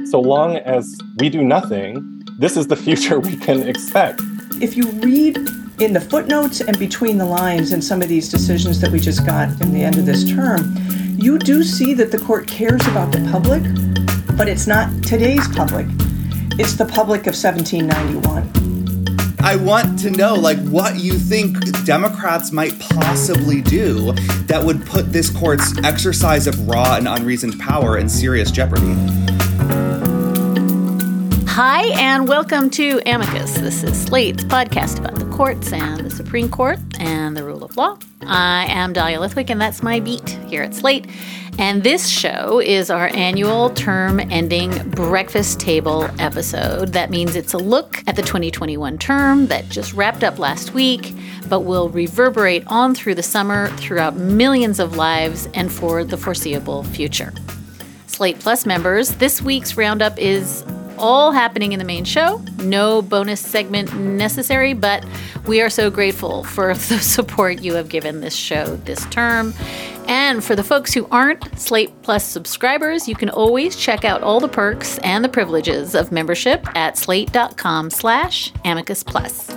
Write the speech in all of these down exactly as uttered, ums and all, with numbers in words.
So long as we do nothing, this is the future we can expect. If you read in the footnotes and between the lines in some of these decisions that we just got in the end of this term, you do see that the court cares about the public, but it's not today's public. It's the public of seventeen ninety-one. I want to know, like, what you think Democrats might possibly do that would put this court's exercise of raw and unreasoned power in serious jeopardy. Hi, and welcome to Amicus. This is Slate's podcast about the courts and the Supreme Court and the rule of law. I am Dahlia Lithwick, and that's my beat here at Slate. And this show is our annual term-ending breakfast table episode. That means it's a look at the twenty twenty-one term that just wrapped up last week, but will reverberate on through the summer, throughout millions of lives, and for the foreseeable future. Slate Plus members, this week's roundup is all happening in the main show. No bonus segment necessary, but we are so grateful for the support you have given this show this term. And for the folks who aren't Slate Plus subscribers, you can always check out all the perks and the privileges of membership at slate.com slash amicus plus.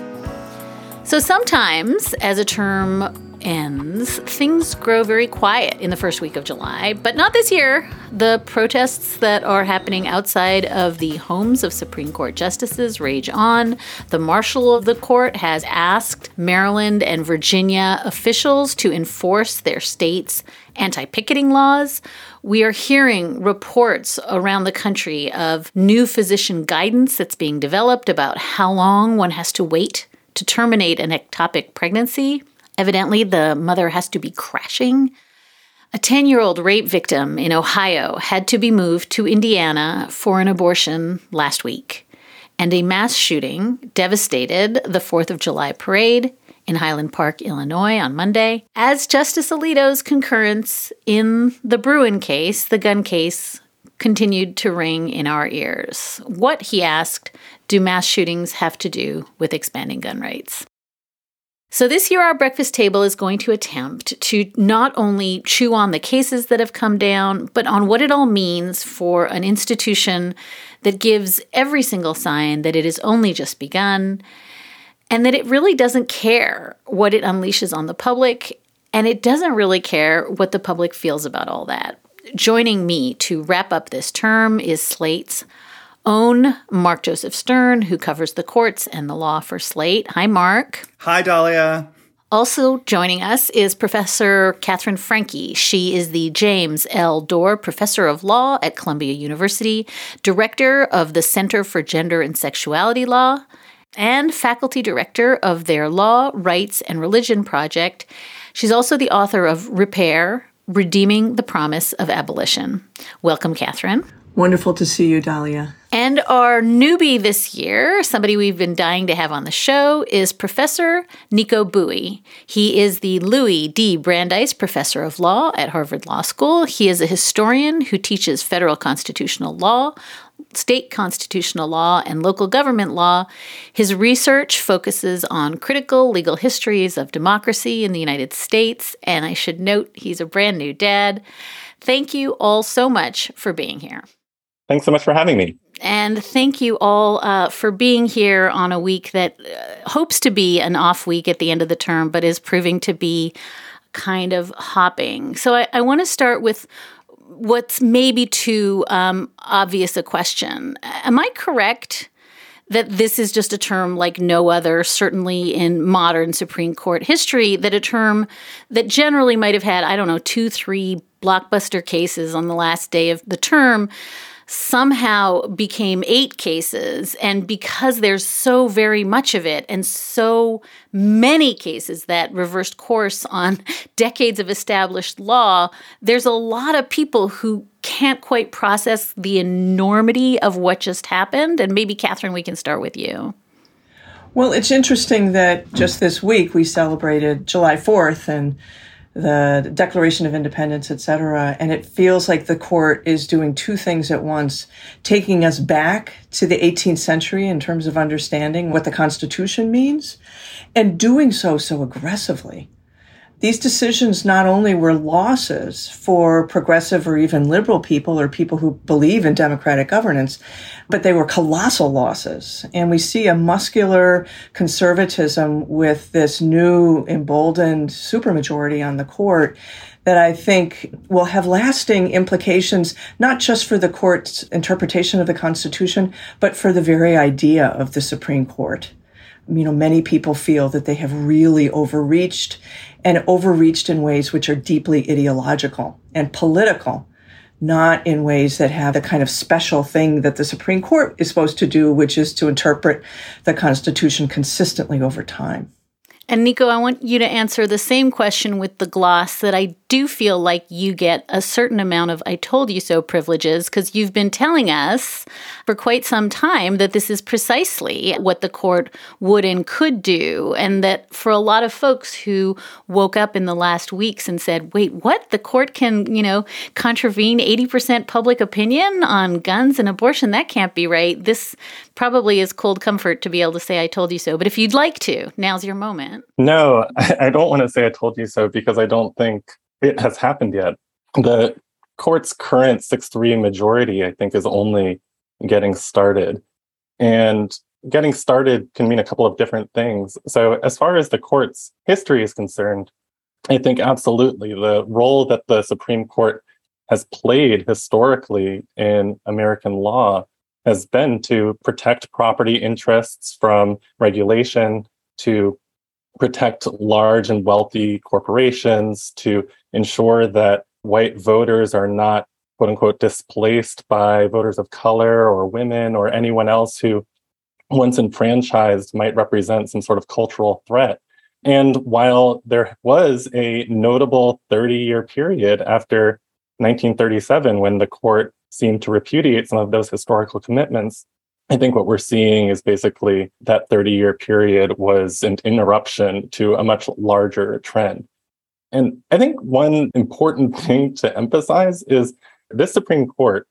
So sometimes, as a term ends, things grow very quiet in the first week of July, but not this year. The protests that are happening outside of the homes of Supreme Court justices rage on. The marshal of the court has asked Maryland and Virginia officials to enforce their state's anti-picketing laws. We are hearing reports around the country of new physician guidance that's being developed about how long one has to wait to terminate an ectopic pregnancy. Evidently, the mother has to be crashing. A ten-year-old rape victim in Ohio had to be moved to Indiana for an abortion last week. And a mass shooting devastated the fourth of July parade in Highland Park, Illinois on Monday. As Justice Alito's concurrence in the Bruen case, the gun case, continued to ring in our ears. What, he asked, do mass shootings have to do with expanding gun rights? So this year, our breakfast table is going to attempt to not only chew on the cases that have come down, but on what it all means for an institution that gives every single sign that it has only just begun, and that it really doesn't care what it unleashes on the public, and it doesn't really care what the public feels about all that. Joining me to wrap up this term is Slate's own Mark Joseph Stern, who covers the courts and the law for Slate. Hi, Mark. Hi, Dahlia. Also joining us is Professor Catherine Franke. She is the James L. Dorr Professor of Law at Columbia University, Director of the Center for Gender and Sexuality Law, and Faculty Director of their Law, Rights, and Religion project. She's also the author of Repair, Redeeming the Promise of Abolition. Welcome, Catherine. Wonderful to see you, Dahlia. And our newbie this year, somebody we've been dying to have on the show, is Professor Nico Bowie. He is the Louis D. Brandeis Professor of Law at Harvard Law School. He is a historian who teaches federal constitutional law, state constitutional law, and local government law. His research focuses on critical legal histories of democracy in the United States, and I should note he's a brand new dad. Thank you all so much for being here. Thanks so much for having me. And thank you all uh, for being here on a week that uh, hopes to be an off week at the end of the term, but is proving to be kind of hopping. So I, I want to start with what's maybe too um, obvious a question. Am I correct that this is just a term like no other, certainly in modern Supreme Court history, that a term that generally might have had, I don't know, two, three blockbuster cases on the last day of the term somehow became eight cases, and because there's so very much of it and so many cases that reversed course on decades of established law, there's a lot of people who can't quite process the enormity of what just happened. And maybe, Catherine, we can start with you. Well, it's interesting that just this week we celebrated July fourth and the Declaration of Independence, et cetera. And it feels like the court is doing two things at once, taking us back to the eighteenth century in terms of understanding what the Constitution means, and doing so so aggressively. these decisions not only were losses for progressive or even liberal people or people who believe in democratic governance, but they were colossal losses. And we see a muscular conservatism with this new emboldened supermajority on the court that I think will have lasting implications, not just for the court's interpretation of the Constitution, but for the very idea of the Supreme Court. You know, many people feel that they have really overreached and overreached in ways which are deeply ideological and political, not in ways that have the kind of special thing that the Supreme Court is supposed to do, which is to interpret the Constitution consistently over time. And Nico, I want you to answer the same question with the gloss that I do feel like you get a certain amount of I told you so privileges, because you've been telling us for quite some time that this is precisely what the court would and could do. And that for a lot of folks who woke up in the last weeks and said, wait, what? The court can, you know, contravene eighty percent public opinion on guns and abortion? That can't be right. This probably is cold comfort to be able to say I told you so. But if you'd like to, now's your moment. No, I don't want to say I told you so because I don't think it has happened yet. The court's current six three majority, I think, is only getting started. And getting started can mean a couple of different things. So as far as the court's history is concerned, I think absolutely the role that the Supreme Court has played historically in American law has been to protect property interests from regulation, to protect large and wealthy corporations, to ensure that white voters are not, quote unquote, displaced by voters of color or women or anyone else who, once enfranchised, might represent some sort of cultural threat. And while there was a notable thirty-year period after nineteen thirty-seven when the court seemed to repudiate some of those historical commitments, I think what we're seeing is basically that thirty-year period was an interruption to a much larger trend. And I think one important thing to emphasize is this Supreme Court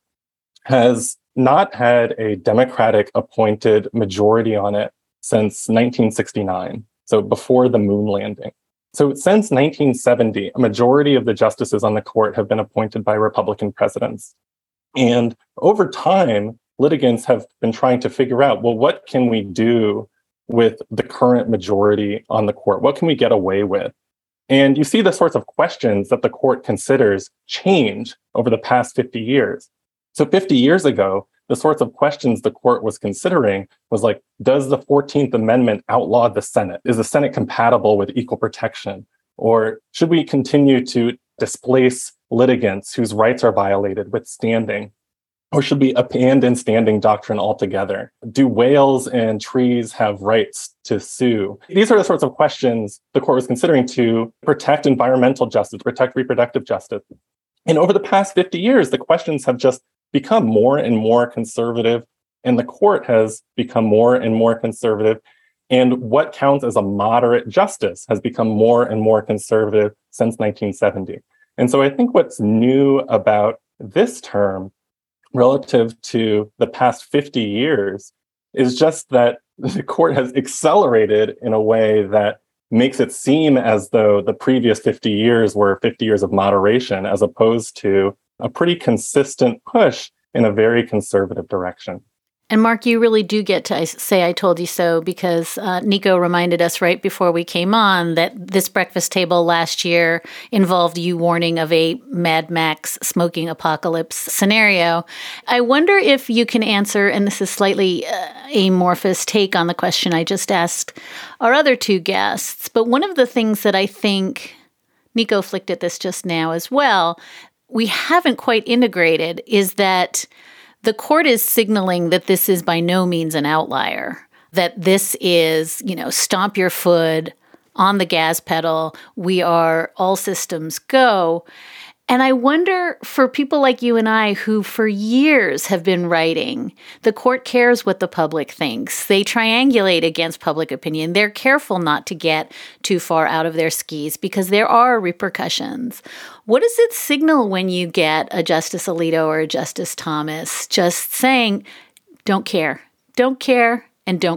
has not had a Democratic appointed majority on it since nineteen sixty-nine, so before the moon landing. So since nineteen seventy, a majority of the justices on the court have been appointed by Republican presidents. And over time, litigants have been trying to figure out, well, what can we do with the current majority on the court? What can we get away with? And you see the sorts of questions that the court considers change over the past fifty years. So fifty years ago, the sorts of questions the court was considering was like, does the fourteenth Amendment outlaw the Senate? Is the Senate compatible with equal protection? Or should we continue to displace litigants whose rights are violated with standing? Or should we abandon standing doctrine altogether? Do whales and trees have rights to sue? These are the sorts of questions the court was considering to protect environmental justice, protect reproductive justice. And over the past fifty years, the questions have just become more and more conservative, and the court has become more and more conservative. And what counts as a moderate justice has become more and more conservative since nineteen seventy. And so I think what's new about this term relative to the past fifty years is just that the court has accelerated in a way that makes it seem as though the previous fifty years were fifty years of moderation, as opposed to a pretty consistent push in a very conservative direction. And Mark, you really do get to say I told you so, because uh, Nico reminded us right before we came on that this breakfast table last year involved you warning of a Mad Max smoking apocalypse scenario. I wonder if you can answer, and this is slightly uh, amorphous take on the question I just asked our other two guests, but one of the things that I think, Nico flicked at this just now as well, we haven't quite integrated is that the court is signaling that this is by no means an outlier, that this is, you know, stomp your foot on the gas pedal. We are all systems go. And I wonder for people like you and I who for years have been writing, the court cares what the public thinks. They triangulate against public opinion. They're careful not to get too far out of their skis because there are repercussions. What does it signal when you get a Justice Alito or a Justice Thomas just saying, don't care, don't care, and don't care?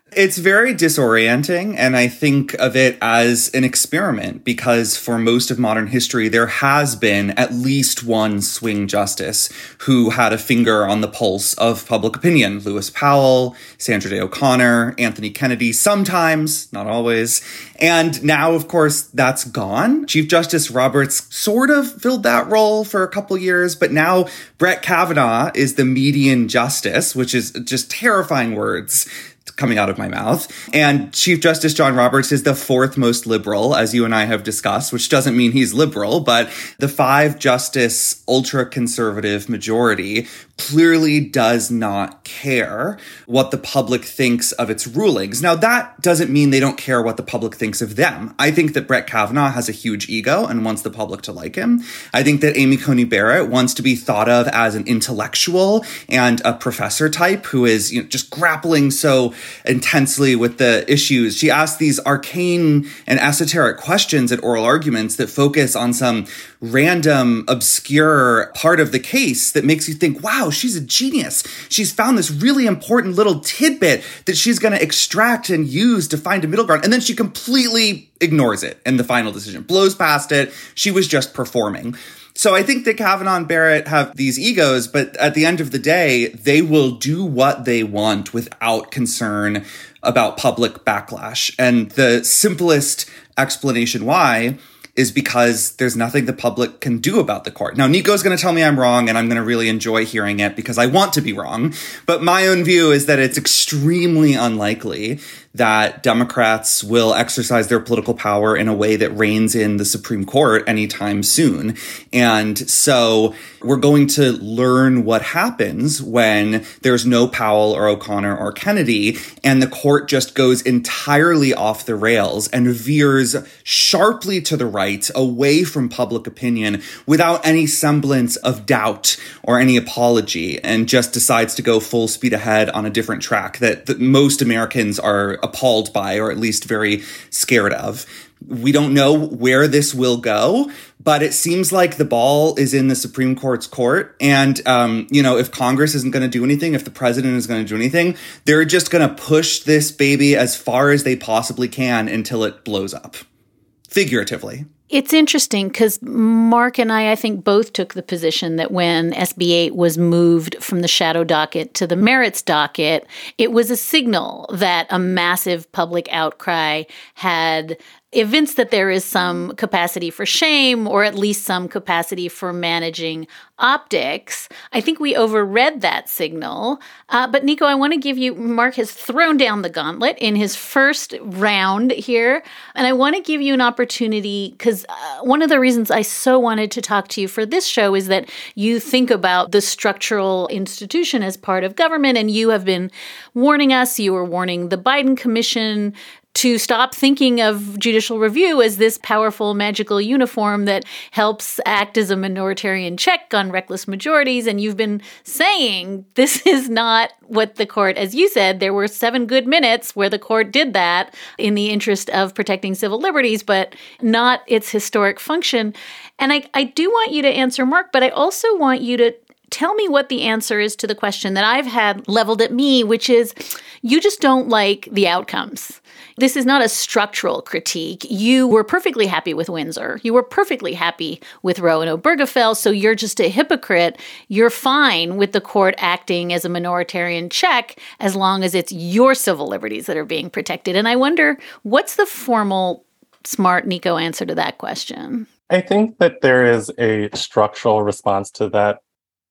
It's very disorienting, and I think of it as an experiment because for most of modern history, there has been at least one swing justice who had a finger on the pulse of public opinion. Lewis Powell, Sandra Day O'Connor, Anthony Kennedy, sometimes, not always. And now, of course, that's gone. Chief Justice Roberts sort of filled that role for a couple years, but now Brett Kavanaugh is the median justice, which is just terrifying words coming out of my mouth. And Chief Justice John Roberts is the fourth most liberal, as you and I have discussed, which doesn't mean he's liberal, but the five justice ultra-conservative majority clearly does not care what the public thinks of its rulings. Now, that doesn't mean they don't care what the public thinks of them. I think that Brett Kavanaugh has a huge ego and wants the public to like him. I think that Amy Coney Barrett wants to be thought of as an intellectual and a professor type who is, you know, just grappling so intensely with the issues. She asks these arcane and esoteric questions at oral arguments that focus on some random, obscure part of the case that makes you think, wow, she's a genius. She's found this really important little tidbit that she's going to extract and use to find a middle ground. And then she completely ignores it in the final decision, blows past it. She was just performing. So I think that Kavanaugh and Barrett have these egos, but at the end of the day, they will do what they want without concern about public backlash. And the simplest explanation why is because there's nothing the public can do about the court. Now, Nico's going to tell me I'm wrong, and I'm going to really enjoy hearing it because I want to be wrong. But my own view is that it's extremely unlikely that Democrats will exercise their political power in a way that reigns in the Supreme Court anytime soon. And so we're going to learn what happens when there's no Powell or O'Connor or Kennedy, and the court just goes entirely off the rails and veers sharply to the right, away from public opinion, without any semblance of doubt or any apology, and just decides to go full speed ahead on a different track that, that most Americans are appalled by, or at least very scared of. We don't know where this will go, but it seems like the ball is in the Supreme Court's court. And, um, you know, if Congress isn't going to do anything, if the president is going to do anything, they're just going to push this baby as far as they possibly can until it blows up, figuratively. It's interesting because Mark and I, I think, both took the position that when S B eight was moved from the shadow docket to the merits docket, it was a signal that a massive public outcry had evinced that there is some capacity for shame, or at least some capacity for managing optics. I think we overread that signal. Uh, but Nico, I want to give you, Mark has thrown down the gauntlet in his first round here. And I want to give you an opportunity because uh, one of the reasons I so wanted to talk to you for this show is that you think about the structural institution as part of government, and you have been warning us, you were warning the Biden Commission to stop thinking of judicial review as this powerful magical uniform that helps act as a minoritarian check on reckless majorities. And you've been saying this is not what the court, as you said, there were seven good minutes where the court did that in the interest of protecting civil liberties, but not its historic function. And I, I do want you to answer, Mark, but I also want you to tell me what the answer is to the question that I've had leveled at me, which is you just don't like the outcomes. This is not a structural critique. You were perfectly happy with Windsor. You were perfectly happy with Roe and Obergefell, so you're just a hypocrite. You're fine with the court acting as a minoritarian check as long as it's your civil liberties that are being protected. And I wonder, what's the formal, smart Nico answer to that question? I think that there is a structural response to that.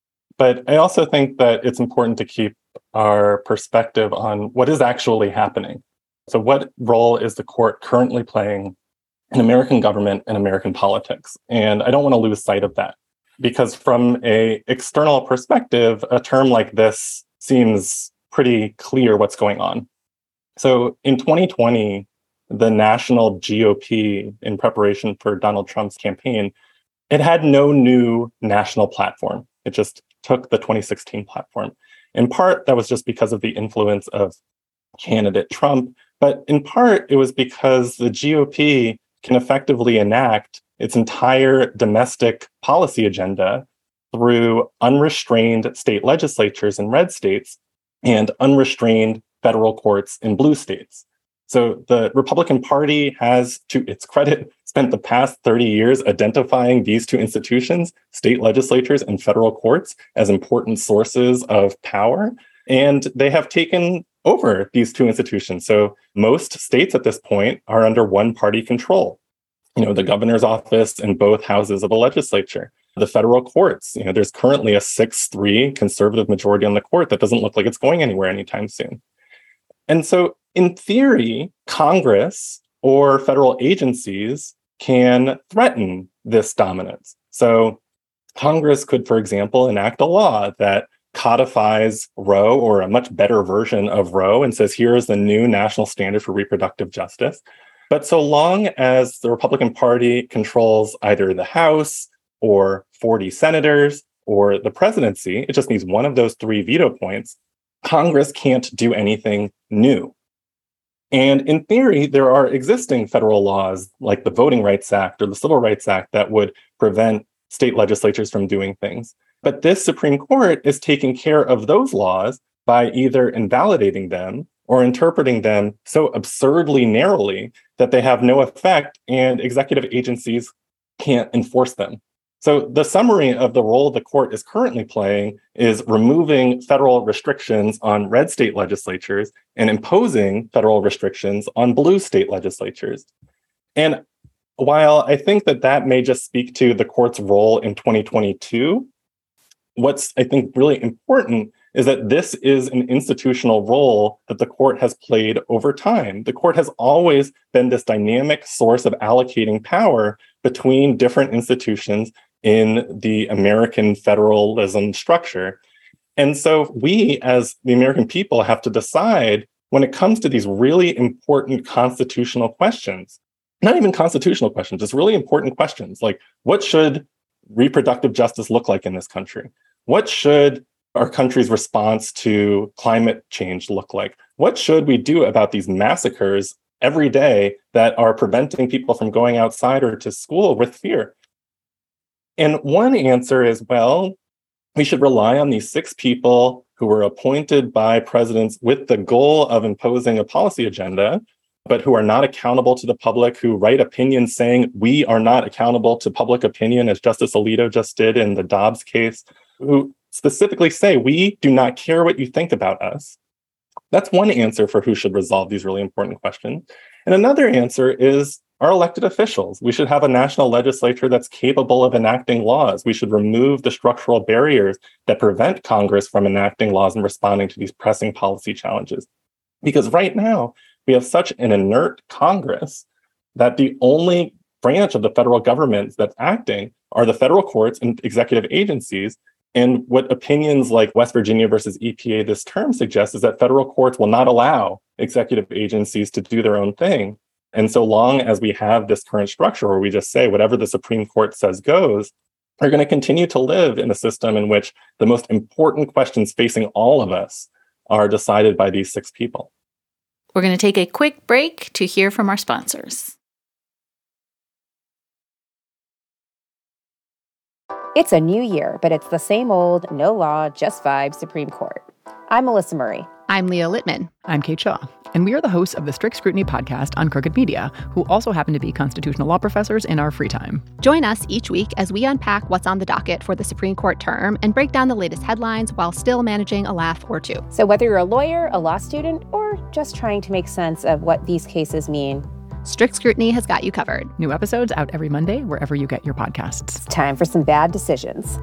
But I also think that it's important to keep our perspective on what is actually happening. So what role is the court currently playing in American government and American politics? And I don't want to lose sight of that, because from an external perspective, a term like this seems pretty clear what's going on. So in twenty twenty, the national G O P, in preparation for Donald Trump's campaign, it had no new national platform. It just took the twenty sixteen platform. In part, that was just because of the influence of candidate Trump, but in part, it was because the G O P can effectively enact its entire domestic policy agenda through unrestrained state legislatures in red states and unrestrained federal courts in blue states. So the Republican Party has, to its credit, spent the past thirty years identifying these two institutions, state legislatures and federal courts, as important sources of power. And they have taken over these two institutions. So most states at this point are under one-party control. You know, the governor's office and both houses of the legislature. The federal courts, you know, there's currently a six three conservative majority on the court that doesn't look like it's going anywhere anytime soon. And so in theory, Congress or federal agencies can threaten this dominance. So Congress could, for example, enact a law that codifies Roe, or a much better version of Roe, and says, here is the new national standard for reproductive justice. But so long as the Republican Party controls either the House or forty senators or the presidency, it just needs one of those three veto points, Congress can't do anything new. And in theory, there are existing federal laws like the Voting Rights Act or the Civil Rights Act that would prevent state legislatures from doing things. But this Supreme Court is taking care of those laws by either invalidating them or interpreting them so absurdly narrowly that they have no effect and executive agencies can't enforce them. So the summary of the role the court is currently playing is removing federal restrictions on red state legislatures and imposing federal restrictions on blue state legislatures. And while I think that that may just speak to the court's role in twenty twenty-two, what's, I think, really important is that this is an institutional role that the court has played over time. The court has always been this dynamic source of allocating power between different institutions in the American federalism structure. And so we, as the American people, have to decide when it comes to these really important constitutional questions, not even constitutional questions, just really important questions, like what should reproductive justice look like in this country? What should our country's response to climate change look like? What should we do about these massacres every day that are preventing people from going outside or to school with fear? And one answer is, well, we should rely on these six people who were appointed by presidents with the goal of imposing a policy agenda, but who are not accountable to the public, who write opinions saying we are not accountable to public opinion, as Justice Alito just did in the Dobbs case, who specifically say, we do not care what you think about us. That's one answer for who should resolve these really important questions. And another answer is our elected officials. We should have a national legislature that's capable of enacting laws. We should remove the structural barriers that prevent Congress from enacting laws and responding to these pressing policy challenges. Because right now, we have such an inert Congress that the only branch of the federal government that's acting are the federal courts and executive agencies. And what opinions like West Virginia versus E P A this term suggests is that federal courts will not allow executive agencies to do their own thing. And so long as we have this current structure where we just say whatever the Supreme Court says goes, we're going to continue to live in a system in which the most important questions facing all of us are decided by these six people. We're going to take a quick break to hear from our sponsors. It's a new year, but it's the same old, no law, just vibes Supreme Court. I'm Melissa Murray. I'm Leah Littman. I'm Kate Shaw. And we are the hosts of the Strict Scrutiny podcast on Crooked Media, who also happen to be constitutional law professors in our free time. Join us each week as we unpack what's on the docket for the Supreme Court term and break down the latest headlines while still managing a laugh or two. So whether you're a lawyer, a law student, or just trying to make sense of what these cases mean, Strict Scrutiny has got you covered. New episodes out every Monday, wherever you get your podcasts. It's time for some bad decisions.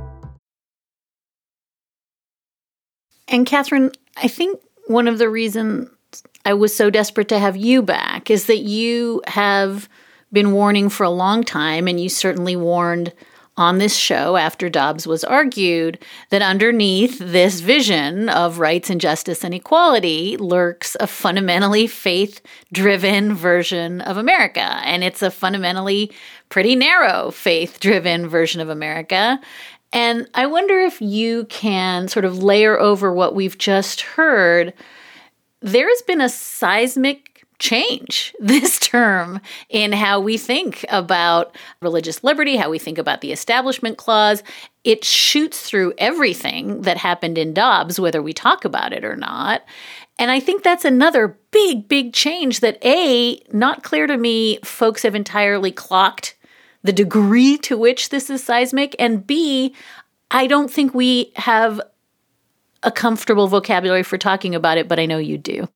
And Catherine, I think one of the reasons I was so desperate to have you back is that you have been warning for a long time, and you certainly warned on this show after Dobbs was argued, that underneath this vision of rights and justice and equality lurks a fundamentally faith-driven version of America. And it's a fundamentally pretty narrow faith-driven version of America. And I wonder if you can sort of layer over what we've just heard. There has been a seismic change this term in how we think about religious liberty, how we think about the Establishment Clause. It shoots through everything that happened in Dobbs, whether we talk about it or not. And I think that's another big, big change that, A, not clear to me folks have entirely clocked the degree to which this is seismic, and B, I don't think we have a comfortable vocabulary for talking about it, but I know you do.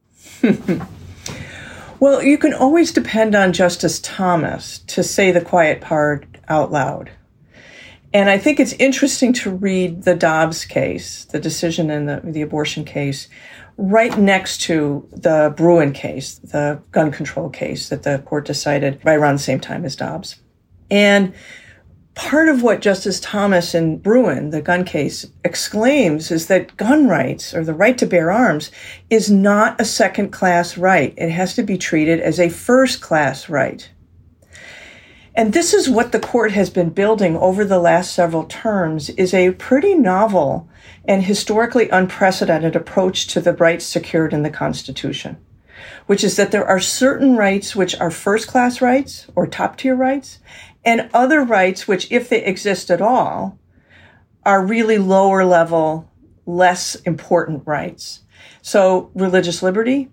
Well, you can always depend on Justice Thomas to say the quiet part out loud. And I think it's interesting to read the Dobbs case, the decision in the, the abortion case, right next to the Bruen case, the gun control case that the court decided right around the same time as Dobbs. And part of what Justice Thomas in Bruen, the gun case, exclaims is that gun rights, or the right to bear arms, is not a second-class right. It has to be treated as a first-class right. And this is what the court has been building over the last several terms, is a pretty novel and historically unprecedented approach to the rights secured in the Constitution, which is that there are certain rights which are first-class rights or top-tier rights, and other rights which, if they exist at all, are really lower-level, less important rights. So religious liberty,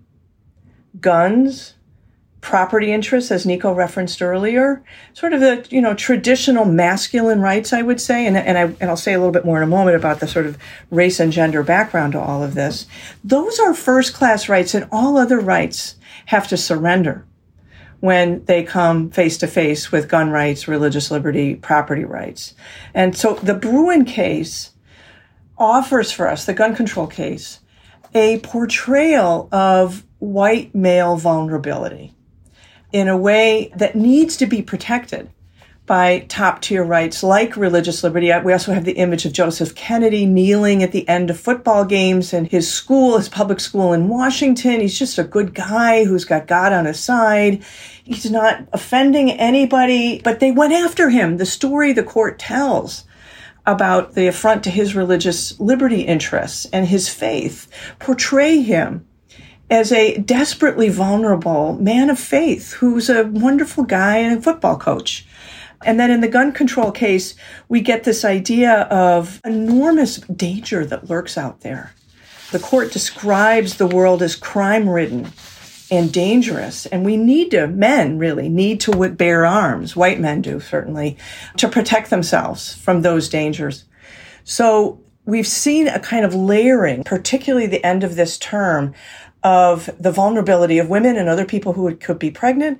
guns, property interests, as Nico referenced earlier, sort of the, you know, traditional masculine rights, I would say, and, and, I, and I'll say a little bit more in a moment about the sort of race and gender background to all of this. Those are first-class rights, and all other rights have to surrender when they come face-to-face with gun rights, religious liberty, property rights. And so the Bruen case offers for us, the gun control case, a portrayal of white male vulnerability in a way that needs to be protected by top-tier rights like religious liberty. We also have the image of Joseph Kennedy kneeling at the end of football games in his school, his public school in Washington. He's just a good guy who's got God on his side. He's not offending anybody, but they went after him. The story the court tells about the affront to his religious liberty interests and his faith portray him as a desperately vulnerable man of faith who's a wonderful guy and a football coach. And then in the gun control case, we get this idea of enormous danger that lurks out there. The court describes the world as crime-ridden and dangerous, and we need to, men really, need to bear arms, white men do certainly, to protect themselves from those dangers. So we've seen a kind of layering, particularly the end of this term, of the vulnerability of women and other people who could be pregnant,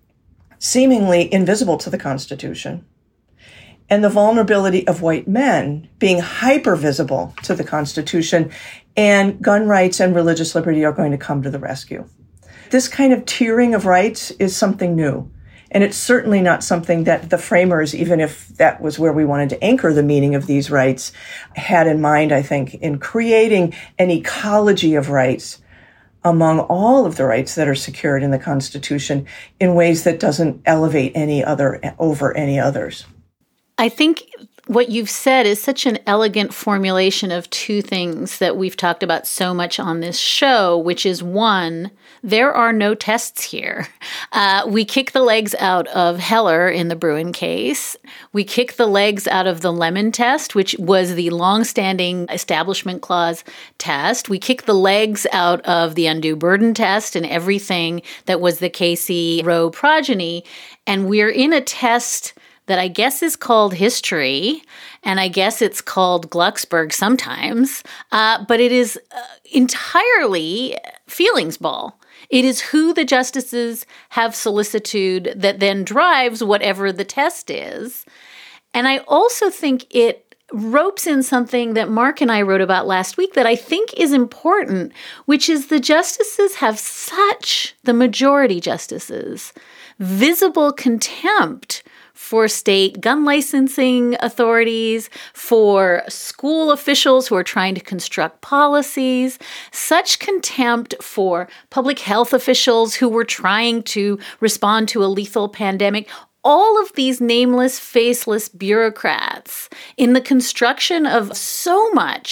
seemingly invisible to the Constitution, and the vulnerability of white men being hyper-visible to the Constitution, and gun rights and religious liberty are going to come to the rescue. This kind of tiering of rights is something new, and it's certainly not something that the framers, even if that was where we wanted to anchor the meaning of these rights, had in mind, I think, in creating an ecology of rights among all of the rights that are secured in the Constitution in ways that doesn't elevate any other over any others. I think what you've said is such an elegant formulation of two things that we've talked about so much on this show, which is one, there are no tests here. Uh, we kick the legs out of Heller in the Bruen case. We kick the legs out of the Lemon test, which was the longstanding Establishment Clause test. We kick the legs out of the undue burden test and everything that was the Casey Roe progeny. And we're in a test that I guess is called history, and I guess it's called Glucksberg sometimes, uh, but it is uh, entirely feelings ball. It is who the justices have solicitude that then drives whatever the test is. And I also think it ropes in something that Mark and I wrote about last week that I think is important, which is the justices have such, the majority justices, visible contempt for state gun licensing authorities, for school officials who are trying to construct policies, such contempt for public health officials who were trying to respond to a lethal pandemic. All of these nameless, faceless bureaucrats in the construction of so much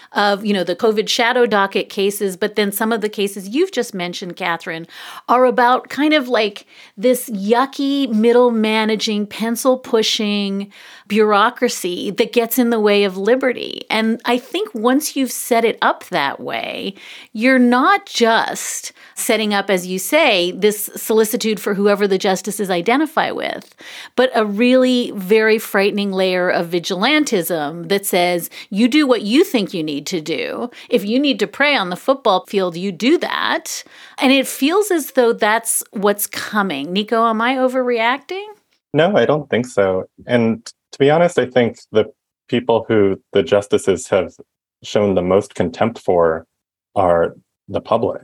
of, you know, the COVID shadow docket cases, but then some of the cases you've just mentioned, Catherine, are about kind of like this yucky, middle managing, pencil pushing bureaucracy that gets in the way of liberty. And I think once you've set it up that way, you're not just setting up, as you say, this solicitude for whoever the justices identify with, but a really very frightening layer of vigilantism that says you do what you think you need to do. If you need to pray on the football field, you do that. And it feels as though that's what's coming. Nico, am I overreacting? No, I don't think so. And to be honest, I think the people who the justices have shown the most contempt for are the public.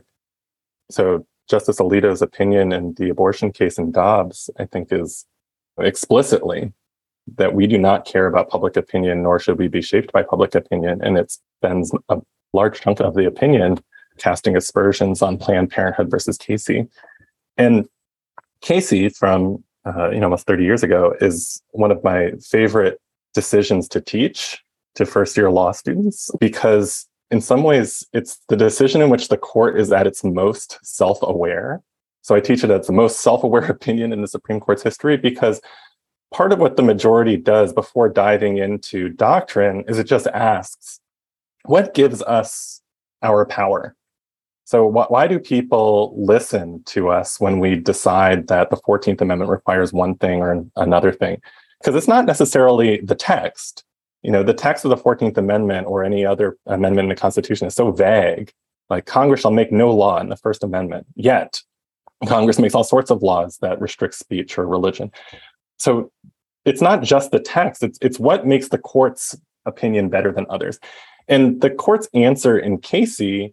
So Justice Alito's opinion in the abortion case in Dobbs, I think, is explicitly that we do not care about public opinion, nor should we be shaped by public opinion. And it spends a large chunk of the opinion casting aspersions on Planned Parenthood versus Casey. And Casey, from uh, you know almost thirty years ago, is one of my favorite decisions to teach to first-year law students, because in some ways, it's the decision in which the court is at its most self-aware. So I teach it as the most self-aware opinion in the Supreme Court's history, because part of what the majority does before diving into doctrine is it just asks, what gives us our power? So wh- why do people listen to us when we decide that the fourteenth Amendment requires one thing or another thing? Because it's not necessarily the text. You know, the text of the fourteenth Amendment or any other amendment in the Constitution is so vague. Like, Congress shall make no law in the First Amendment. Yet, Congress makes all sorts of laws that restrict speech or religion. So it's not just the text. It's, it's what makes the court's opinion better than others. And the court's answer in Casey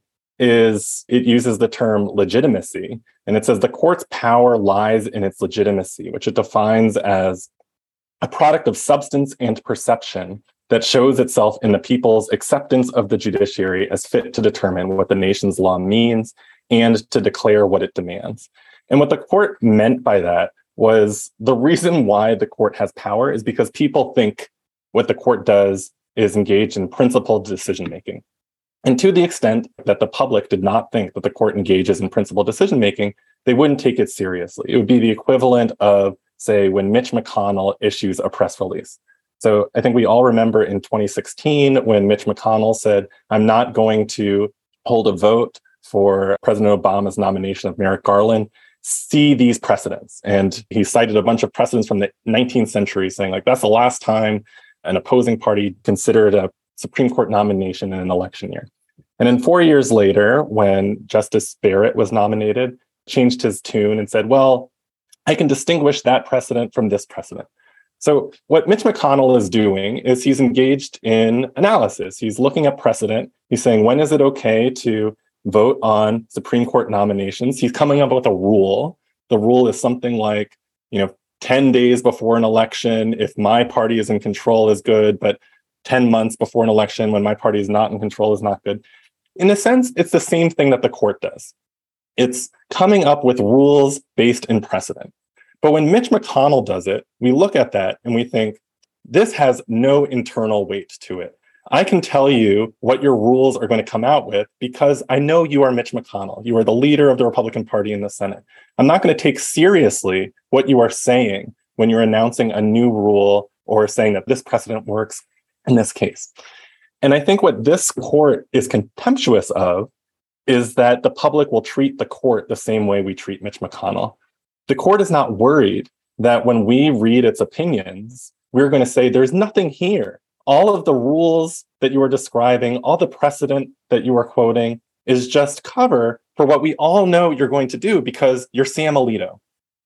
is it uses the term legitimacy. And it says the court's power lies in its legitimacy, which it defines as a product of substance and perception that shows itself in the people's acceptance of the judiciary as fit to determine what the nation's law means and to declare what it demands. And what the court meant by that was the reason why the court has power is because people think what the court does is engage in principled decision-making. And to the extent that the public did not think that the court engages in principled decision-making, they wouldn't take it seriously. It would be the equivalent of, say, when Mitch McConnell issues a press release. So I think we all remember in twenty sixteen when Mitch McConnell said, I'm not going to hold a vote for President Obama's nomination of Merrick Garland. See these precedents. And he cited a bunch of precedents from the nineteenth century saying, like, that's the last time an opposing party considered a Supreme Court nomination in an election year. And then four years later, when Justice Barrett was nominated, changed his tune and said, well, I can distinguish that precedent from this precedent. So what Mitch McConnell is doing is he's engaged in analysis. He's looking at precedent. He's saying, when is it okay to vote on Supreme Court nominations? He's coming up with a rule. The rule is something like, you know, ten days before an election, if my party is in control, is good, but ten months before an election, when my party is not in control, is not good. In a sense, it's the same thing that the court does. It's coming up with rules based in precedent. But when Mitch McConnell does it, we look at that and we think, this has no internal weight to it. I can tell you what your rules are going to come out with because I know you are Mitch McConnell. You are the leader of the Republican Party in the Senate. I'm not going to take seriously what you are saying when you're announcing a new rule or saying that this precedent works in this case. And I think what this court is contemptuous of is that the public will treat the court the same way we treat Mitch McConnell. The court is not worried that when we read its opinions, we're going to say there's nothing here. All of the rules that you are describing, all the precedent that you are quoting is just cover for what we all know you're going to do because you're Sam Alito.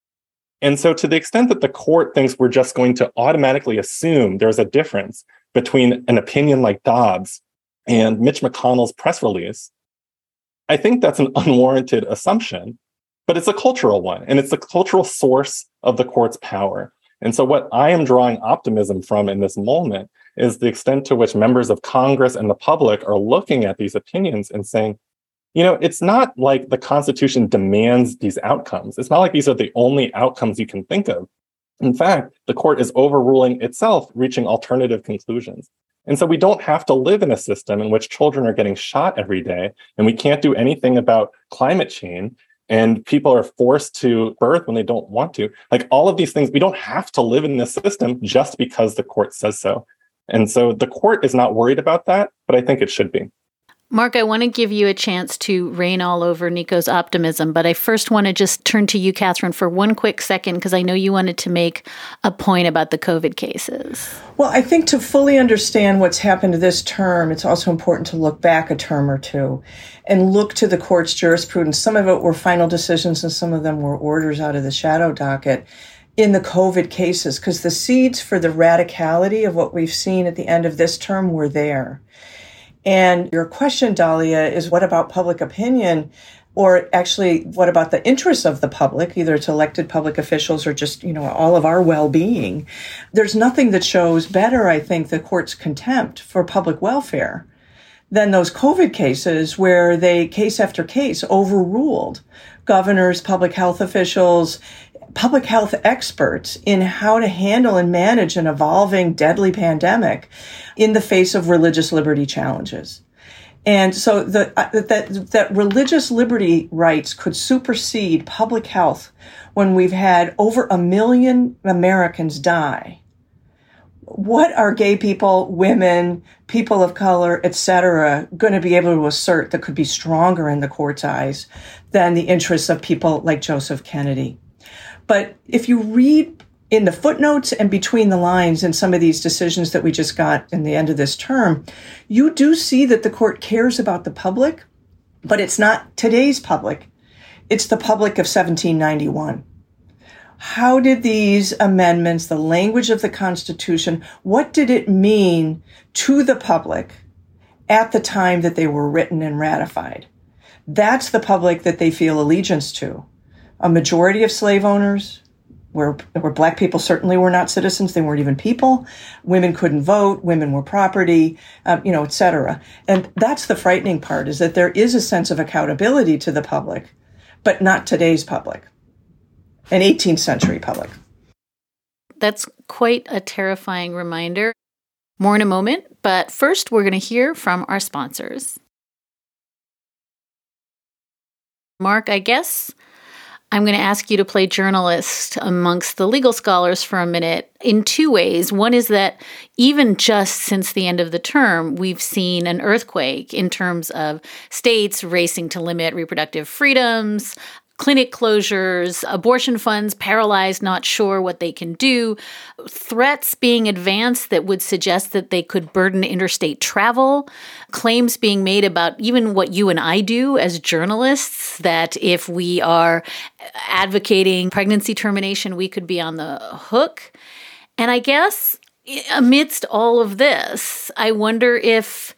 And so to the extent that the court thinks we're just going to automatically assume there's a difference between an opinion like Dobbs and Mitch McConnell's press release, I think that's an unwarranted assumption, but it's a cultural one, and it's the cultural source of the court's power. And so what I am drawing optimism from in this moment is the extent to which members of Congress and the public are looking at these opinions and saying, you know, it's not like the Constitution demands these outcomes. It's not like these are the only outcomes you can think of. In fact, the court is overruling itself, reaching alternative conclusions. And so we don't have to live in a system in which children are getting shot every day, and we can't do anything about climate change, and people are forced to birth when they don't want to. Like all of these things, we don't have to live in this system just because the court says so. And so the court is not worried about that, but I think it should be. Mark, I want to give you a chance to rain all over Nico's optimism, but I first want to just turn to you, Catherine, for one quick second, because I know you wanted to make a point about the COVID cases. Well, I think to fully understand what's happened this term, it's also important to look back a term or two and look to the court's jurisprudence. Some of it were final decisions and some of them were orders out of the shadow docket in the COVID cases, because the seeds for the radicality of what we've seen at the end of this term were there. And your question, Dahlia, is what about public opinion? Or actually, what about the interests of the public, either to elected public officials or just, you know, all of our well-being? There's nothing that shows better, I think, the court's contempt for public welfare than those COVID cases where they, case after case, overruled governors, public health officials, public health experts in how to handle and manage an evolving deadly pandemic in the face of religious liberty challenges. And so the, uh, that, that religious liberty rights could supersede public health when we've had over a million Americans die. What are gay people, women, people of color, et cetera, going to be able to assert that could be stronger in the court's eyes than the interests of people like Joseph Kennedy? But if you read in the footnotes and between the lines in some of these decisions that we just got in the end of this term, you do see that the court cares about the public, but it's not today's public. It's the public of seventeen ninety-one. How did these amendments, the language of the Constitution, what did it mean to the public at the time that they were written and ratified? That's the public that they feel allegiance to. A majority of slave owners, where, where Black people certainly were not citizens, they weren't even people. Women couldn't vote, women were property, um, you know, et cetera. And that's the frightening part, is that there is a sense of accountability to the public, but not today's public, an eighteenth century public. That's quite a terrifying reminder. More in a moment, but first we're going to hear from our sponsors. Mark, I guess I'm going to ask you to play journalist amongst the legal scholars for a minute in two ways. One is that even just since the end of the term, we've seen an earthquake in terms of states racing to limit reproductive freedoms, clinic closures, abortion funds paralyzed, not sure what they can do, threats being advanced that would suggest that they could burden interstate travel, claims being made about even what you and I do as journalists, that if we are advocating pregnancy termination, we could be on the hook. And I guess amidst all of this, I wonder if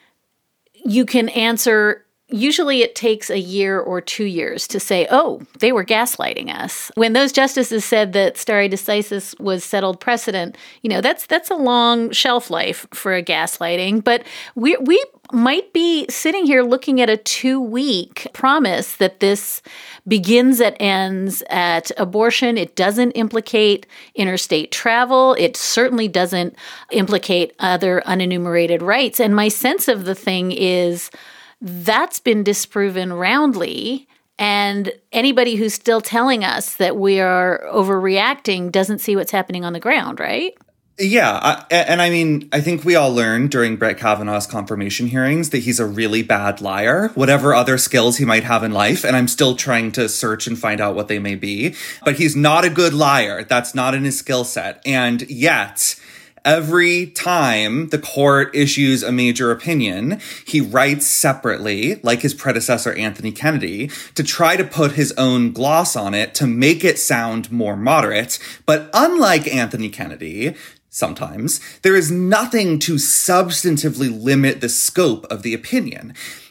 you can answer. Usually it takes a year or two years to say, oh, they were gaslighting us. When those justices said that stare decisis was settled precedent, you know, that's that's a long shelf life for a gaslighting. But we we might be sitting here looking at a two-week promise that this begins and ends at abortion. It doesn't implicate interstate travel. It certainly doesn't implicate other unenumerated rights. And my sense of the thing is, that's been disproven roundly, and anybody who's still telling us that we are overreacting doesn't see what's happening on the ground, right? Yeah, I, and I mean, I think we all learned during Brett Kavanaugh's confirmation hearings that he's a really bad liar, whatever other skills he might have in life, and I'm still trying to search and find out what they may be. But he's not a good liar. That's not in his skill set. And yet, every time the court issues a major opinion, he writes separately, like his predecessor Anthony Kennedy, to try to put his own gloss on it to make it sound more moderate. But unlike Anthony Kennedy, sometimes, there is nothing to substantively limit the scope of the opinion.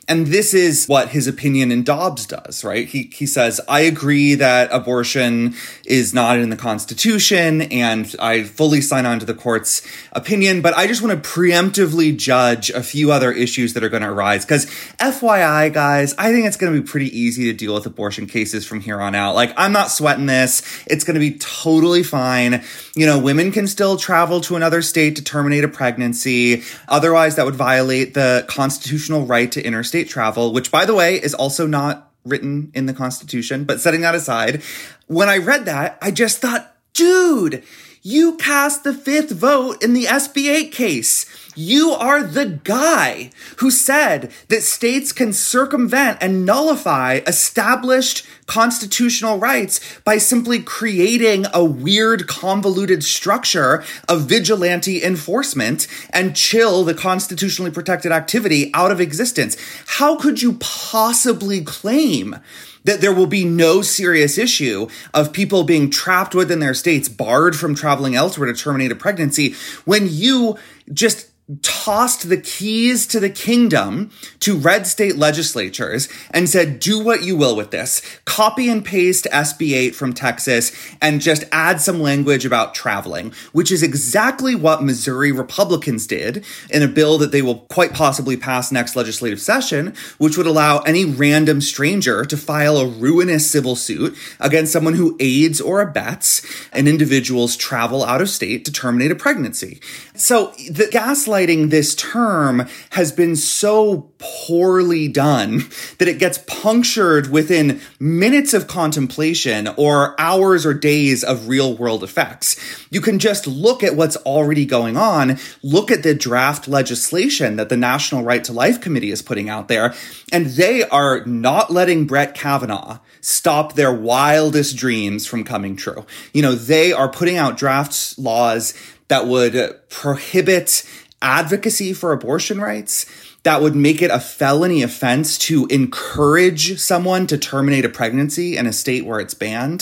And this is what his opinion in Dobbs does, right? He he says, I agree that abortion is not in the Constitution, and I fully sign on to the court's opinion, but I just want to preemptively judge a few other issues that are going to arise. Because F Y I, guys, I think it's going to be pretty easy to deal with abortion cases from here on out. Like, I'm not sweating this. It's going to be totally fine. You know, women can still travel to another state to terminate a pregnancy. Otherwise, that would violate the constitutional right to interstate travel, which, by the way, is also not written in the Constitution. But setting that aside, when I read that, I just thought, dude, you cast the fifth vote in the S B eight case. You are the guy who said that states can circumvent and nullify established constitutional rights by simply creating a weird, convoluted structure of vigilante enforcement and chill the constitutionally protected activity out of existence. How could you possibly claim that there will be no serious issue of people being trapped within their states, barred from traveling elsewhere to terminate a pregnancy, when you just tossed the keys to the kingdom to red state legislatures and said, do what you will with this. Copy and paste S B eight from Texas and just add some language about traveling, which is exactly what Missouri Republicans did in a bill that they will quite possibly pass next legislative session, which would allow any random stranger to file a ruinous civil suit against someone who aids or abets an individual's travel out of state to terminate a pregnancy. So the gaslighting this term has been so poorly done that it gets punctured within minutes of contemplation or hours or days of real world effects. You can just look at what's already going on, look at the draft legislation that the National Right to Life Committee is putting out there, and they are not letting Brett Kavanaugh stop their wildest dreams from coming true. You know, they are putting out draft laws that would prohibit advocacy for abortion rights, that would make it a felony offense to encourage someone to terminate a pregnancy in a state where it's banned,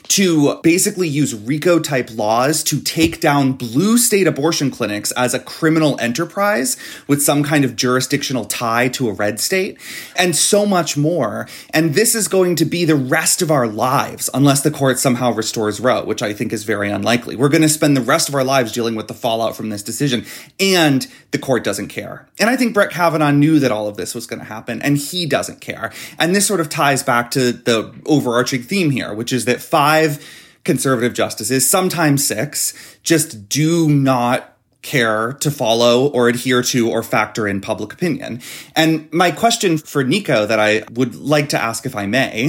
to basically use RICO-type laws to take down blue state abortion clinics as a criminal enterprise with some kind of jurisdictional tie to a red state, and so much more. And this is going to be the rest of our lives unless the court somehow restores Roe, which I think is very unlikely. We're going to spend the rest of our lives dealing with the fallout from this decision, and the court doesn't care. And I think Brett Kavanaugh knew that all of this was going to happen, and he doesn't care. And this sort of ties back to the overarching theme here, which is that five conservative justices, sometimes six, just do not care to follow or adhere to or factor in public opinion. And my question for Nico that I would like to ask, if I may,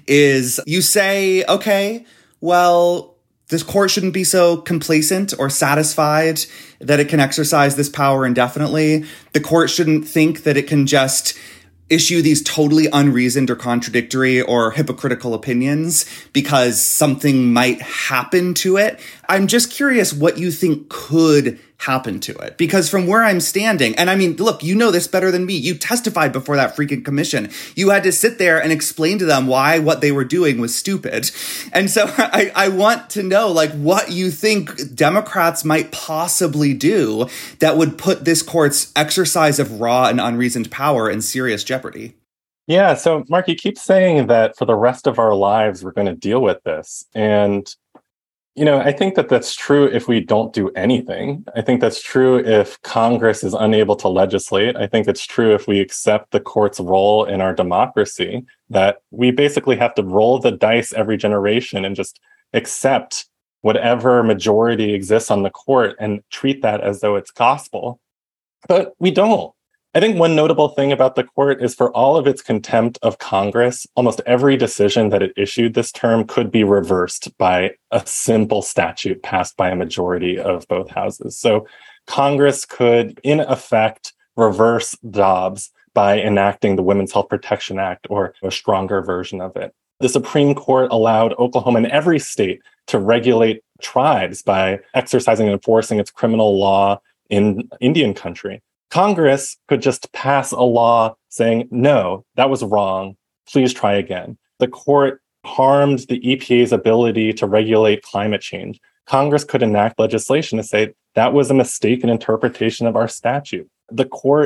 is you say, okay, well, this court shouldn't be so complacent or satisfied that it can exercise this power indefinitely. The court shouldn't think that it can just issue these totally unreasoned or contradictory or hypocritical opinions because something might happen to it. I'm just curious what you think could happen to it. Because from where I'm standing, and I mean, look, you know this better than me. You testified before that freaking commission. You had to sit there and explain to them why what they were doing was stupid. And so I, I want to know, like, what you think Democrats might possibly do that would put this court's exercise of raw and unreasoned power in serious jeopardy. Yeah, so Mark, you keep saying that for the rest of our lives, we're going to deal with this. And you know, I think that that's true if we don't do anything. I think that's true if Congress is unable to legislate. I think it's true if we accept the court's role in our democracy, that we basically have to roll the dice every generation and just accept whatever majority exists on the court and treat that as though it's gospel. But we don't. I think one notable thing about the court is for all of its contempt of Congress, almost every decision that it issued this term could be reversed by a simple statute passed by a majority of both houses. So Congress could, in effect, reverse Dobbs by enacting the Women's Health Protection Act or a stronger version of it. The Supreme Court allowed Oklahoma and every state to regulate tribes by exercising and enforcing its criminal law in Indian country. Congress could just pass a law saying, no, that was wrong. Please try again. The court harmed the E P A's ability to regulate climate change. Congress could enact legislation to say that was a mistaken interpretation of our statute. The court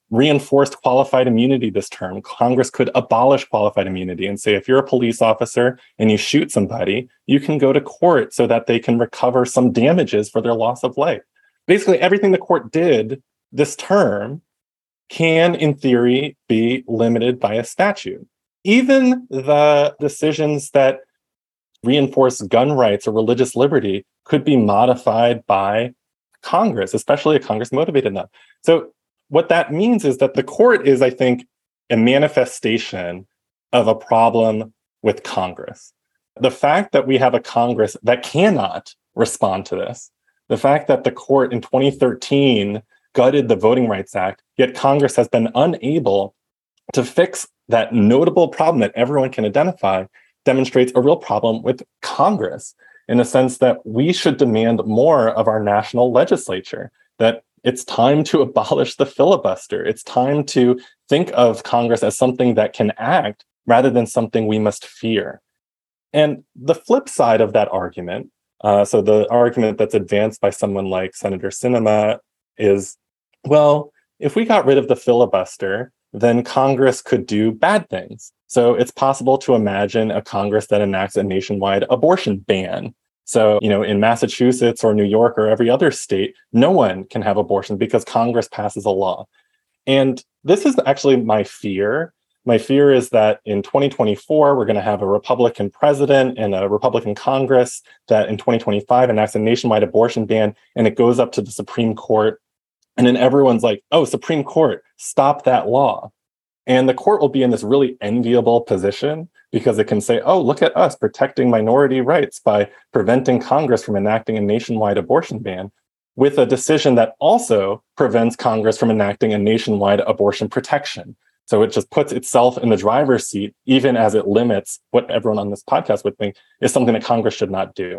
reinforced qualified immunity this term. Congress could abolish qualified immunity and say, if you're a police officer and you shoot somebody, you can go to court so that they can recover some damages for their loss of life. Basically, everything the court did this term can, in theory, be limited by a statute. Even the decisions that reinforce gun rights or religious liberty could be modified by Congress, especially if Congress motivated them. So what that means is that the court is, I think, a manifestation of a problem with Congress. The fact that we have a Congress that cannot respond to this, the fact that the court in twenty thirteen gutted the Voting Rights Act, yet Congress has been unable to fix that notable problem that everyone can identify, demonstrates a real problem with Congress, in the sense that we should demand more of our national legislature, that it's time to abolish the filibuster. It's time to think of Congress as something that can act rather than something we must fear. And the flip side of that argument, uh, so the argument that's advanced by someone like Senator Sinema is, well, if we got rid of the filibuster, then Congress could do bad things. So it's possible to imagine a Congress that enacts a nationwide abortion ban. So, you know, in Massachusetts or New York or every other state, no one can have abortion because Congress passes a law. And this is actually my fear. My fear is that in twenty twenty-four, we're going to have a Republican president and a Republican Congress that in twenty twenty-five enacts a nationwide abortion ban, and it goes up to the Supreme Court. And then everyone's like, oh, Supreme Court, stop that law. And the court will be in this really enviable position because it can say, oh, look at us protecting minority rights by preventing Congress from enacting a nationwide abortion ban, with a decision that also prevents Congress from enacting a nationwide abortion protection. So it just puts itself in the driver's seat, even as it limits what everyone on this podcast would think is something that Congress should not do.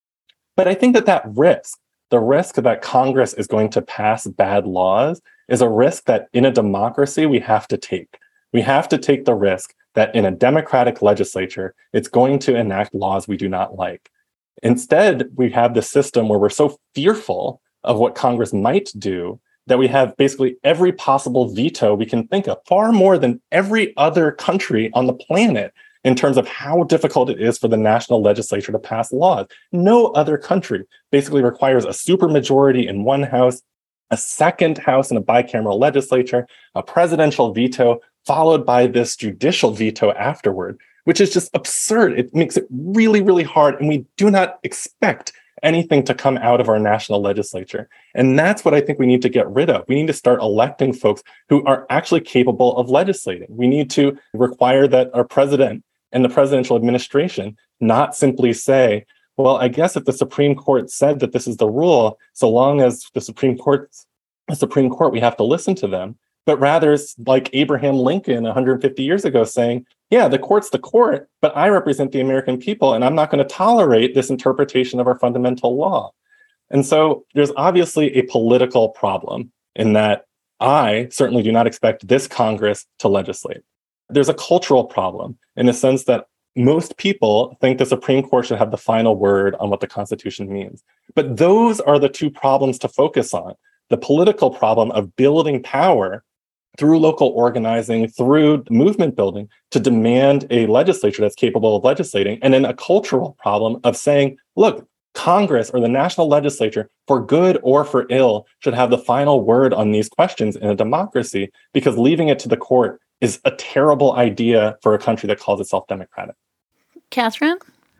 But I think that that risk, the risk that Congress is going to pass bad laws, is a risk that in a democracy we have to take. We have to take the risk that in a democratic legislature, it's going to enact laws we do not like. Instead, we have this system where we're so fearful of what Congress might do that we have basically every possible veto we can think of, far more than every other country on the planet in terms of how difficult it is for the national legislature to pass laws. No other country basically requires a supermajority in one house, a second house in a bicameral legislature, a presidential veto, followed by this judicial veto afterward, which is just absurd. It makes it really, really hard, and we do not expect anything to come out of our national legislature. And that's what I think we need to get rid of. We need to start electing folks who are actually capable of legislating. We need to require that our president and the presidential administration not simply say, well, I guess if the Supreme Court said that this is the rule, so long as the Supreme Court, the Supreme Court, we have to listen to them. But rather, it's like Abraham Lincoln one hundred fifty years ago saying, yeah, the court's the court, but I represent the American people, and I'm not going to tolerate this interpretation of our fundamental law. And so there's obviously a political problem in that I certainly do not expect this Congress to legislate. There's a cultural problem in the sense that most people think the Supreme Court should have the final word on what the Constitution means. But those are the two problems to focus on. The political problem of building power through local organizing, through movement building, to demand a legislature that's capable of legislating, and then a cultural problem of saying, look, Congress or the national legislature, for good or for ill, should have the final word on these questions in a democracy, because leaving it to the court is a terrible idea for a country that calls itself democratic. Catherine?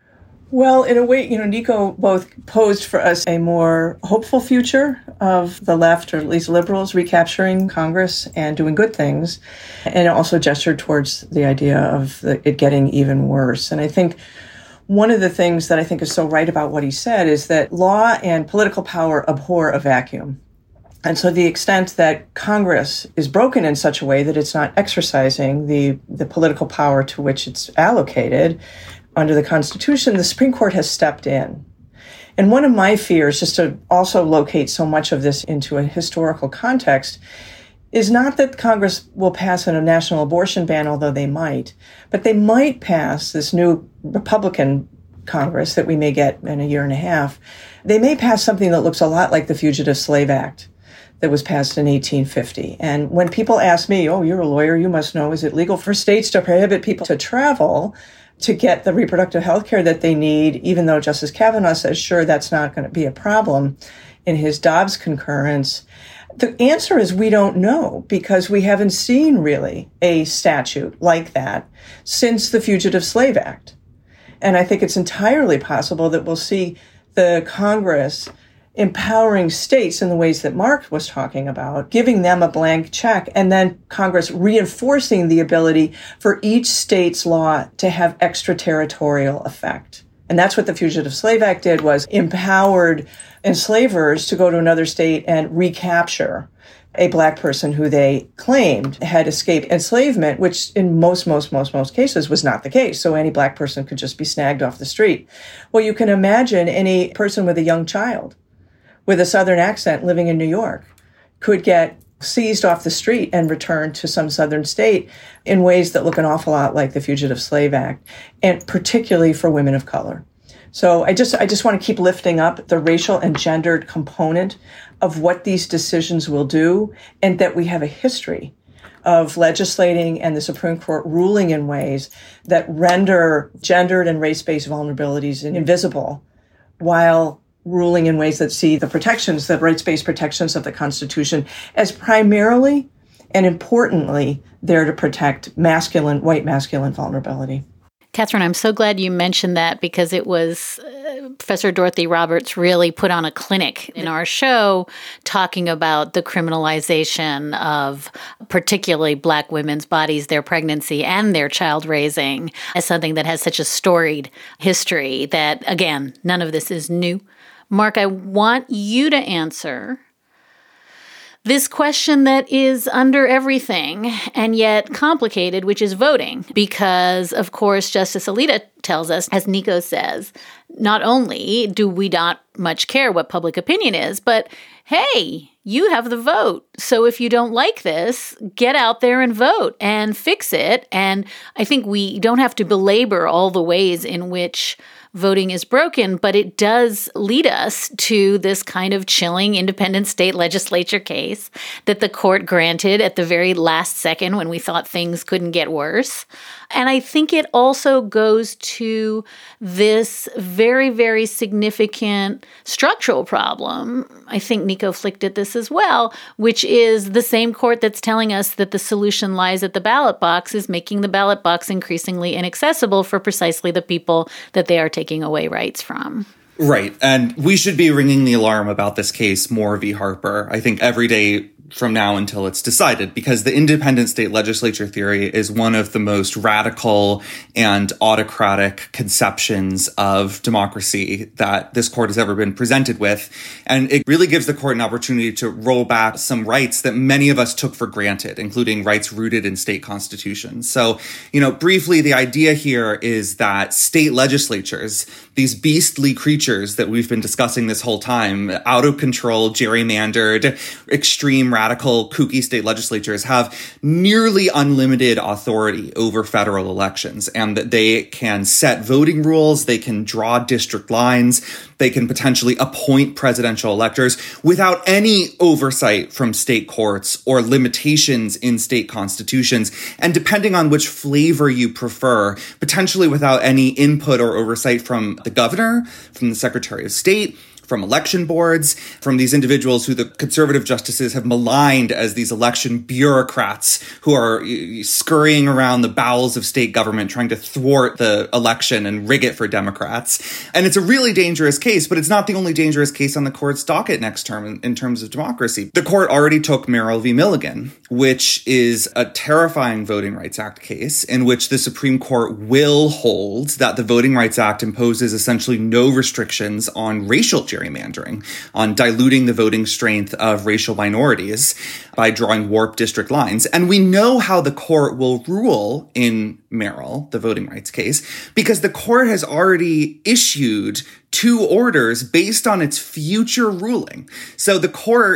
Well, in a way, you know, Nico both posed for us a more hopeful future of the left, or at least liberals, recapturing Congress and doing good things, and also gestured towards the idea of the, it getting even worse. And I think one of the things that I think is so right about what he said is that law and political power abhor a vacuum. And so the extent that Congress is broken in such a way that it's not exercising the, the political power to which it's allocated under the Constitution, the Supreme Court has stepped in. And one of my fears, just to also locate so much of this into a historical context, is not that Congress will pass a national abortion ban, although they might, but they might pass this new Republican Congress that we may get in a year and a half. They may pass something that looks a lot like the Fugitive Slave Act, that was passed in eighteen fifty. And when people ask me, oh, you're a lawyer, you must know, is it legal for states to prohibit people to travel to get the reproductive health care that they need, even though Justice Kavanaugh says, sure, that's not going to be a problem in his Dobbs concurrence? The answer is we don't know, because we haven't seen really a statute like that since the Fugitive Slave Act. And I think it's entirely possible that we'll see the Congress empowering states in the ways that Mark was talking about, giving them a blank check, and then Congress reinforcing the ability for each state's law to have extraterritorial effect. And that's what the Fugitive Slave Act did, was empowered enslavers to go to another state and recapture a Black person who they claimed had escaped enslavement, which in most, most, most, most cases was not the case. So any Black person could just be snagged off the street. Well, you can imagine any person with a young child with a Southern accent living in New York could get seized off the street and returned to some Southern state in ways that look an awful lot like the Fugitive Slave Act, and particularly for women of color. So I just I just want to keep lifting up the racial and gendered component of what these decisions will do, and that we have a history of legislating and the Supreme Court ruling in ways that render gendered and race-based vulnerabilities invisible, while ruling in ways that see the protections, the rights-based protections of the Constitution as primarily and importantly there to protect masculine, white masculine vulnerability. Catherine, I'm so glad you mentioned that, because it was uh, Professor Dorothy Roberts really put on a clinic in our show talking about the criminalization of particularly Black women's bodies, their pregnancy, and their child raising as something that has such a storied history that, again, none of this is new. Mark, I want you to answer this question that is under everything and yet complicated, which is voting. Because, of course, Justice Alito tells us, as Nico says, not only do we not much care what public opinion is, but hey, you have the vote. So if you don't like this, get out there and vote and fix it. And I think we don't have to belabor all the ways in which voting is broken, but it does lead us to this kind of chilling independent state legislature case that the court granted at the very last second when we thought things couldn't get worse. And I think it also goes to this very, very significant structural problem. I think Nico flicked at this as well, which is the same court that's telling us that the solution lies at the ballot box is making the ballot box increasingly inaccessible for precisely the people that they are taking away rights from. Right. And we should be ringing the alarm about this case, Moore v. Harper, I think every day from now until it's decided, because the independent state legislature theory is one of the most radical and autocratic conceptions of democracy that this court has ever been presented with. And it really gives the court an opportunity to roll back some rights that many of us took for granted, including rights rooted in state constitutions. So, you know, briefly, the idea here is that state legislatures, these beastly creatures that we've been discussing this whole time, out of control, gerrymandered, extreme radical, kooky state legislatures, have nearly unlimited authority over federal elections, and that they can set voting rules, they can draw district lines, they can potentially appoint presidential electors without any oversight from state courts or limitations in state constitutions, and depending on which flavor you prefer, potentially without any input or oversight from the governor, from the Secretary of State, from election boards, from these individuals who the conservative justices have maligned as these election bureaucrats who are scurrying around the bowels of state government trying to thwart the election and rig it for Democrats. And it's a really dangerous case, but it's not the only dangerous case on the court's docket next term in, in terms of democracy. The court already took Merrill v. Milligan, which is a terrifying Voting Rights Act case in which the Supreme Court will hold that the Voting Rights Act imposes essentially no restrictions on racial gerrymandering, on diluting the voting strength of racial minorities by drawing warped district lines. And we know how the court will rule in Merrill, the voting rights case, because the court has already issued two orders based on its future ruling. So the court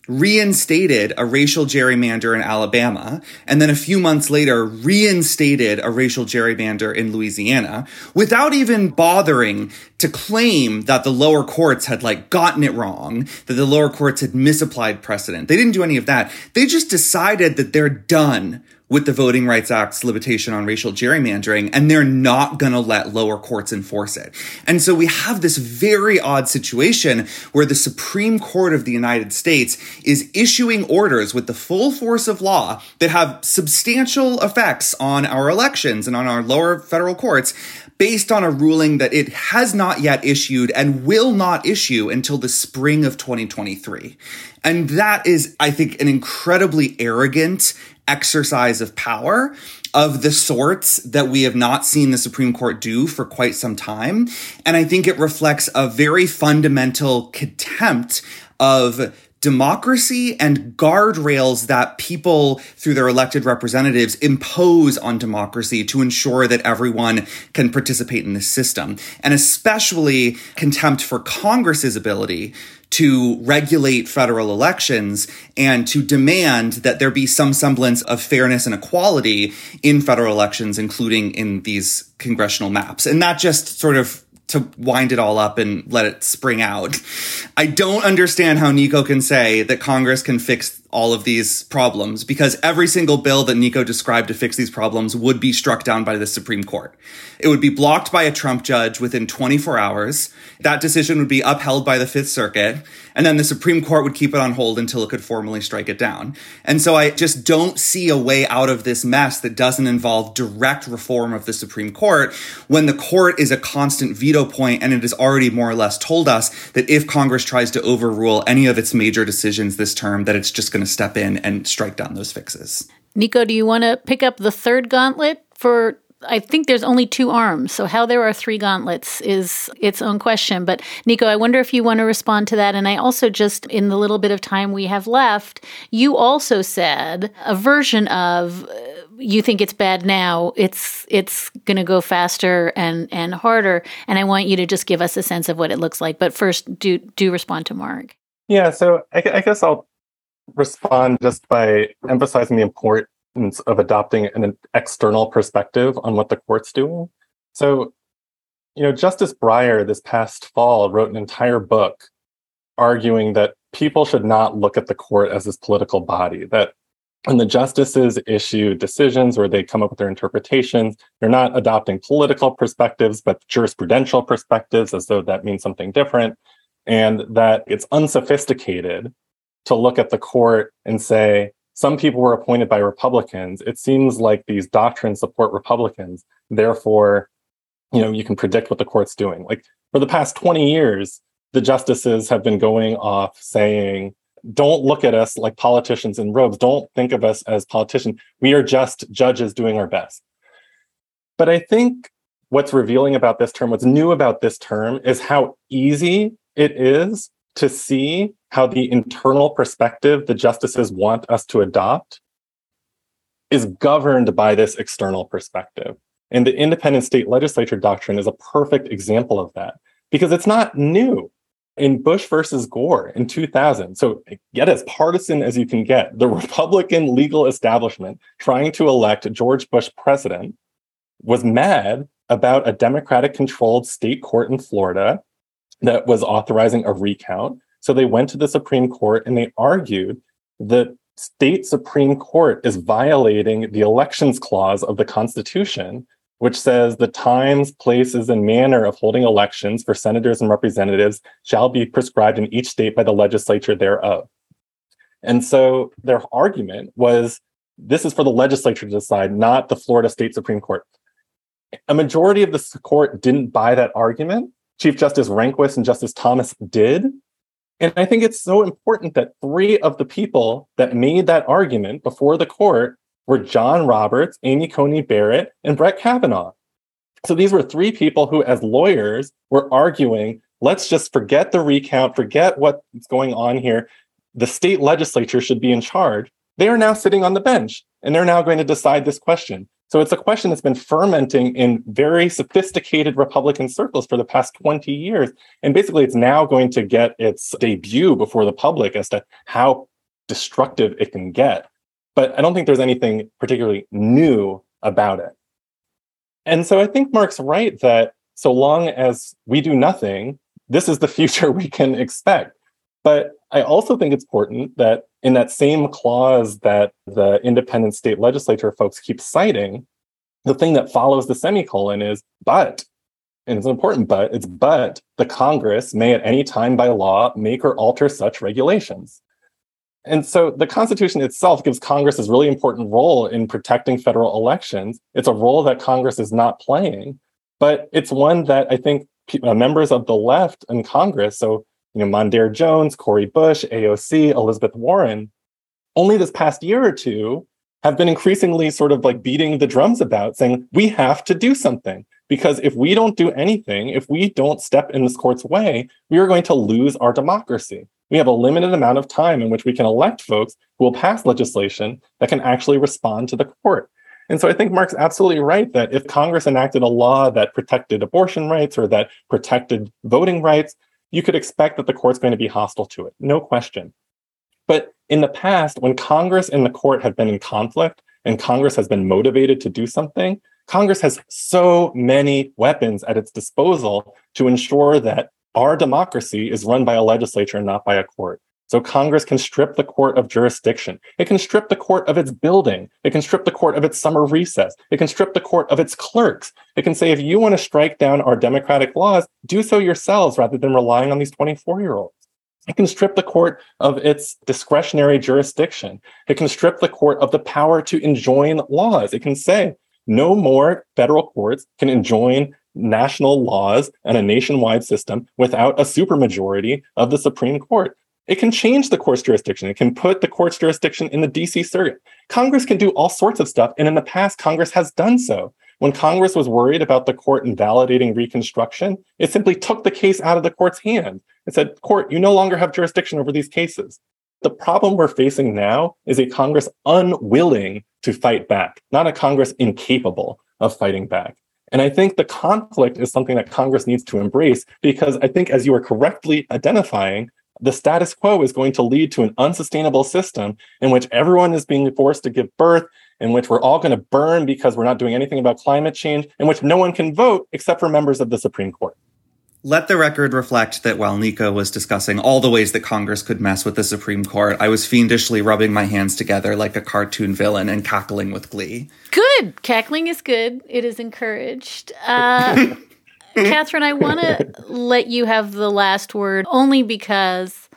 reinstated a racial gerrymander in Alabama, and then a few months later reinstated a racial gerrymander in Louisiana without even bothering to claim that the lower courts had like gotten it wrong, that the lower courts had misapplied precedent. They didn't do any of that. They just decided that they're done with the Voting Rights Act's limitation on racial gerrymandering, and they're not going to let lower courts enforce it. And so we have this very odd situation where the Supreme Court of the United States is issuing orders with the full force of law that have substantial effects on our elections and on our lower federal courts, based on a ruling that it has not yet issued and will not issue until the spring of twenty twenty-three. And that is, I think, an incredibly arrogant exercise of power of the sorts that we have not seen the Supreme Court do for quite some time. And I think it reflects a very fundamental contempt of democracy and guardrails that people, through their elected representatives, impose on democracy to ensure that everyone can participate in the system. And especially contempt for Congress's ability to regulate federal elections and to demand that there be some semblance of fairness and equality in federal elections, including in these congressional maps. And not just sort of to wind it all up and let it spring out. I don't understand how Nico can say that Congress can fix all of these problems, because every single bill that Nico described to fix these problems would be struck down by the Supreme Court. It would be blocked by a Trump judge within twenty-four hours. That decision would be upheld by the Fifth Circuit, and then the Supreme Court would keep it on hold until it could formally strike it down. And so I just don't see a way out of this mess that doesn't involve direct reform of the Supreme Court, when the court is a constant veto point, and it has already more or less told us that if Congress tries to overrule any of its major decisions this term, that it's just going to step in and strike down those fixes. Nico, do you want to pick up the third gauntlet? For I think there's only two arms, so how there are three gauntlets is its own question. But Nico, I wonder if you want to respond to that. And I also just, in the little bit of time we have left, you also said a version of, uh, you think it's bad now, it's it's going to go faster and, and harder. And I want you to just give us a sense of what it looks like. But first, do do respond to Mark. Yeah, so I, I guess I'll respond just by emphasizing the importance of adopting an external perspective on what the court's doing. So, you know, Justice Breyer this past fall wrote an entire book arguing that people should not look at the court as this political body, that when the justices issue decisions or they come up with their interpretations, they're not adopting political perspectives, but jurisprudential perspectives, as though that means something different, and that it's unsophisticated to look at the court and say, some people were appointed by Republicans. It seems like these doctrines support Republicans. Therefore, you know, you can predict what the court's doing. Like for the past twenty years, the justices have been going off saying, don't look at us like politicians in robes. Don't think of us as politicians. We are just judges doing our best. But I think what's revealing about this term, what's new about this term, is how easy it is to see how the internal perspective the justices want us to adopt is governed by this external perspective. And the independent state legislature doctrine is a perfect example of that, because it's not new. In Bush versus Gore in two thousand, so get as partisan as you can get, the Republican legal establishment trying to elect George Bush president was mad about a Democratic-controlled state court in Florida that was authorizing a recount. So they went to the Supreme Court and they argued that state Supreme Court is violating the elections clause of the Constitution, which says the times, places, and manner of holding elections for senators and representatives shall be prescribed in each state by the legislature thereof. And so their argument was, this is for the legislature to decide, not the Florida State Supreme Court. A majority of the court didn't buy that argument. Chief Justice Rehnquist and Justice Thomas did. And I think it's so important that three of the people that made that argument before the court were John Roberts, Amy Coney Barrett, and Brett Kavanaugh. So these were three people who, as lawyers, were arguing, let's just forget the recount, forget what's going on here. The state legislature should be in charge. They are now sitting on the bench, and they're now going to decide this question. So it's a question that's been fermenting in very sophisticated Republican circles for the past twenty years. And basically, it's now going to get its debut before the public as to how destructive it can get. But I don't think there's anything particularly new about it. And so I think Mark's right that so long as we do nothing, this is the future we can expect. But I also think it's important that in that same clause that the independent state legislature folks keep citing, the thing that follows the semicolon is but, and it's an important but, it's but the Congress may at any time by law make or alter such regulations. And so the Constitution itself gives Congress this really important role in protecting federal elections. It's a role that Congress is not playing, but it's one that I think members of the left in Congress, so you know, Mondaire Jones, Cori Bush, A O C, Elizabeth Warren, only this past year or two have been increasingly sort of like beating the drums about saying, we have to do something. Because if we don't do anything, if we don't step in this court's way, we are going to lose our democracy. We have a limited amount of time in which we can elect folks who will pass legislation that can actually respond to the court. And so I think Mark's absolutely right that if Congress enacted a law that protected abortion rights or that protected voting rights, you could expect that the court's going to be hostile to it, no question. But in the past, when Congress and the court have been in conflict and Congress has been motivated to do something, Congress has so many weapons at its disposal to ensure that our democracy is run by a legislature and not by a court. So Congress can strip the court of jurisdiction. It can strip the court of its building. It can strip the court of its summer recess. It can strip the court of its clerks. It can say, if you want to strike down our democratic laws, do so yourselves rather than relying on these twenty-four-year-olds. It can strip the court of its discretionary jurisdiction. It can strip the court of the power to enjoin laws. It can say, no more federal courts can enjoin national laws and a nationwide system without a supermajority of the Supreme Court. It can change the court's jurisdiction. It can put the court's jurisdiction in the D C Circuit. Congress can do all sorts of stuff. And in the past, Congress has done so. When Congress was worried about the court invalidating Reconstruction, it simply took the case out of the court's hand and said, court, you no longer have jurisdiction over these cases. The problem we're facing now is a Congress unwilling to fight back, not a Congress incapable of fighting back. And I think the conflict is something that Congress needs to embrace because I think, as you are correctly identifying, the status quo is going to lead to an unsustainable system in which everyone is being forced to give birth, in which we're all going to burn because we're not doing anything about climate change, in which no one can vote except for members of the Supreme Court. Let the record reflect that while Nico was discussing all the ways that Congress could mess with the Supreme Court, I was fiendishly rubbing my hands together like a cartoon villain and cackling with glee. Good. Cackling is good. It is encouraged. Uh, Catherine, I want to let you have the last word only because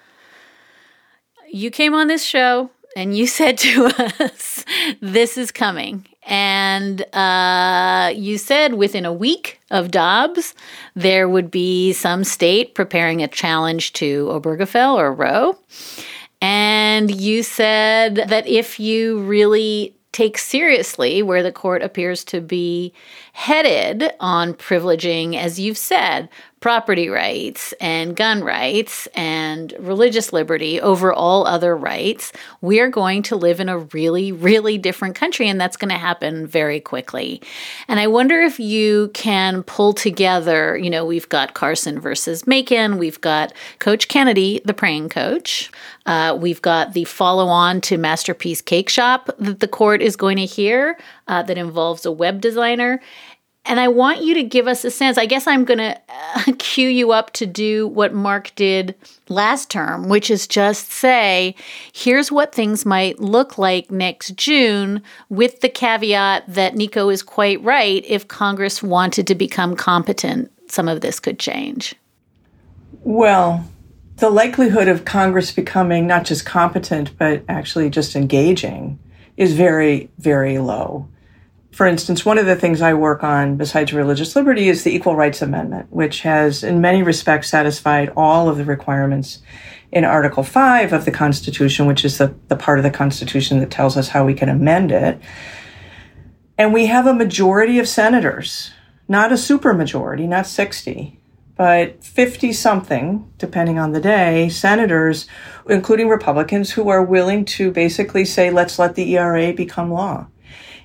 you came on this show and you said to us, this is coming. And uh, you said within a week of Dobbs, there would be some state preparing a challenge to Obergefell or Roe. And you said that if you really take seriously where the court appears to be headed on privileging, as you've said, property rights and gun rights and religious liberty over all other rights, we are going to live in a really, really different country, and that's going to happen very quickly. And I wonder if you can pull together, you know, we've got Carson versus Macon, we've got Coach Kennedy, the praying coach, uh, we've got the follow-on to Masterpiece Cake Shop that the court is going to hear uh, that involves a web designer. And I want you to give us a sense. I guess I'm going to uh, cue you up to do what Mark did last term, which is just say, here's what things might look like next June, with the caveat that Nico is quite right. If Congress wanted to become competent, some of this could change. Well, the likelihood of Congress becoming not just competent, but actually just engaging is very, very low. For instance, one of the things I work on besides religious liberty is the Equal Rights Amendment, which has in many respects satisfied all of the requirements in Article five of the Constitution, which is the, the part of the Constitution that tells us how we can amend it. And we have a majority of senators, not a supermajority, not sixty, but fifty-something, depending on the day, senators, including Republicans, who are willing to basically say, let's let the E R A become law.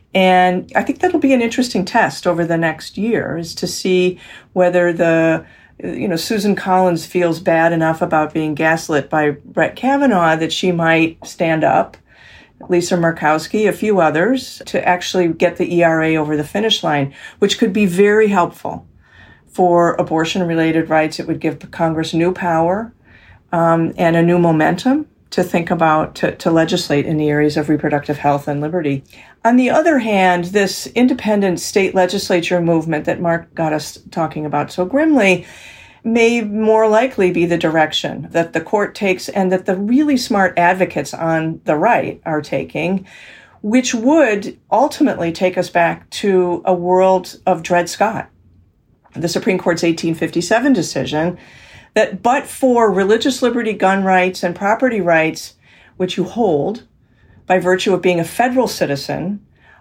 And I think that'll be an interesting test over the next year, is to see whether the you know, Susan Collins feels bad enough about being gaslit by Brett Kavanaugh that she might stand up, Lisa Murkowski, a few others, to actually get the E R A over the finish line, which could be very helpful for abortion-related rights. It would give Congress new power um, and a new momentum to think about, to, to legislate in the areas of reproductive health and liberty. On the other hand, this independent state legislature movement that Mark got us talking about so grimly may more likely be the direction that the court takes and that the really smart advocates on the right are taking, which would ultimately take us back to a world of Dred Scott, the Supreme Court's eighteen fifty-seven decision that but for religious liberty, gun rights, and property rights, which you hold by virtue of being a federal citizen,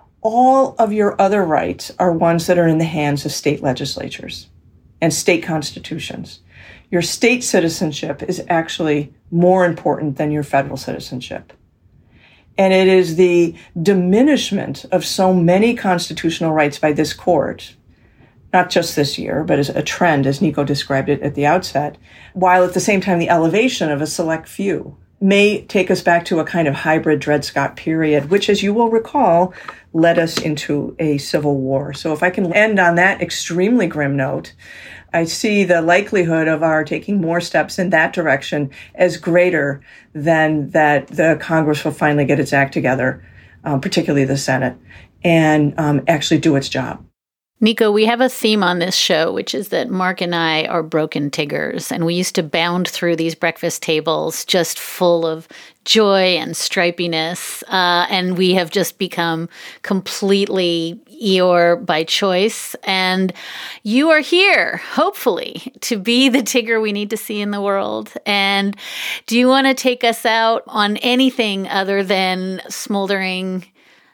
all of your other rights are ones that are in the hands of state legislatures and state constitutions. Your state citizenship is actually more important than your federal citizenship. And it is the diminishment of so many constitutional rights by this court, not just this year, but as a trend, as Nico described it at the outset, while at the same time the elevation of a select few may take us back to a kind of hybrid Dred Scott period, which, as you will recall, led us into a civil war. So if I can end on that extremely grim note, I see the likelihood of our taking more steps in that direction as greater than that the Congress will finally get its act together, um, particularly the Senate, and um, actually do its job. Nico, we have a theme on this show, which is that Mark and I are broken Tiggers, and we used to bound through these breakfast tables just full of joy and stripiness, uh, and we have just become completely Eeyore by choice. And you are here, hopefully, to be the Tigger we need to see in the world. And do you want to take us out on anything other than smoldering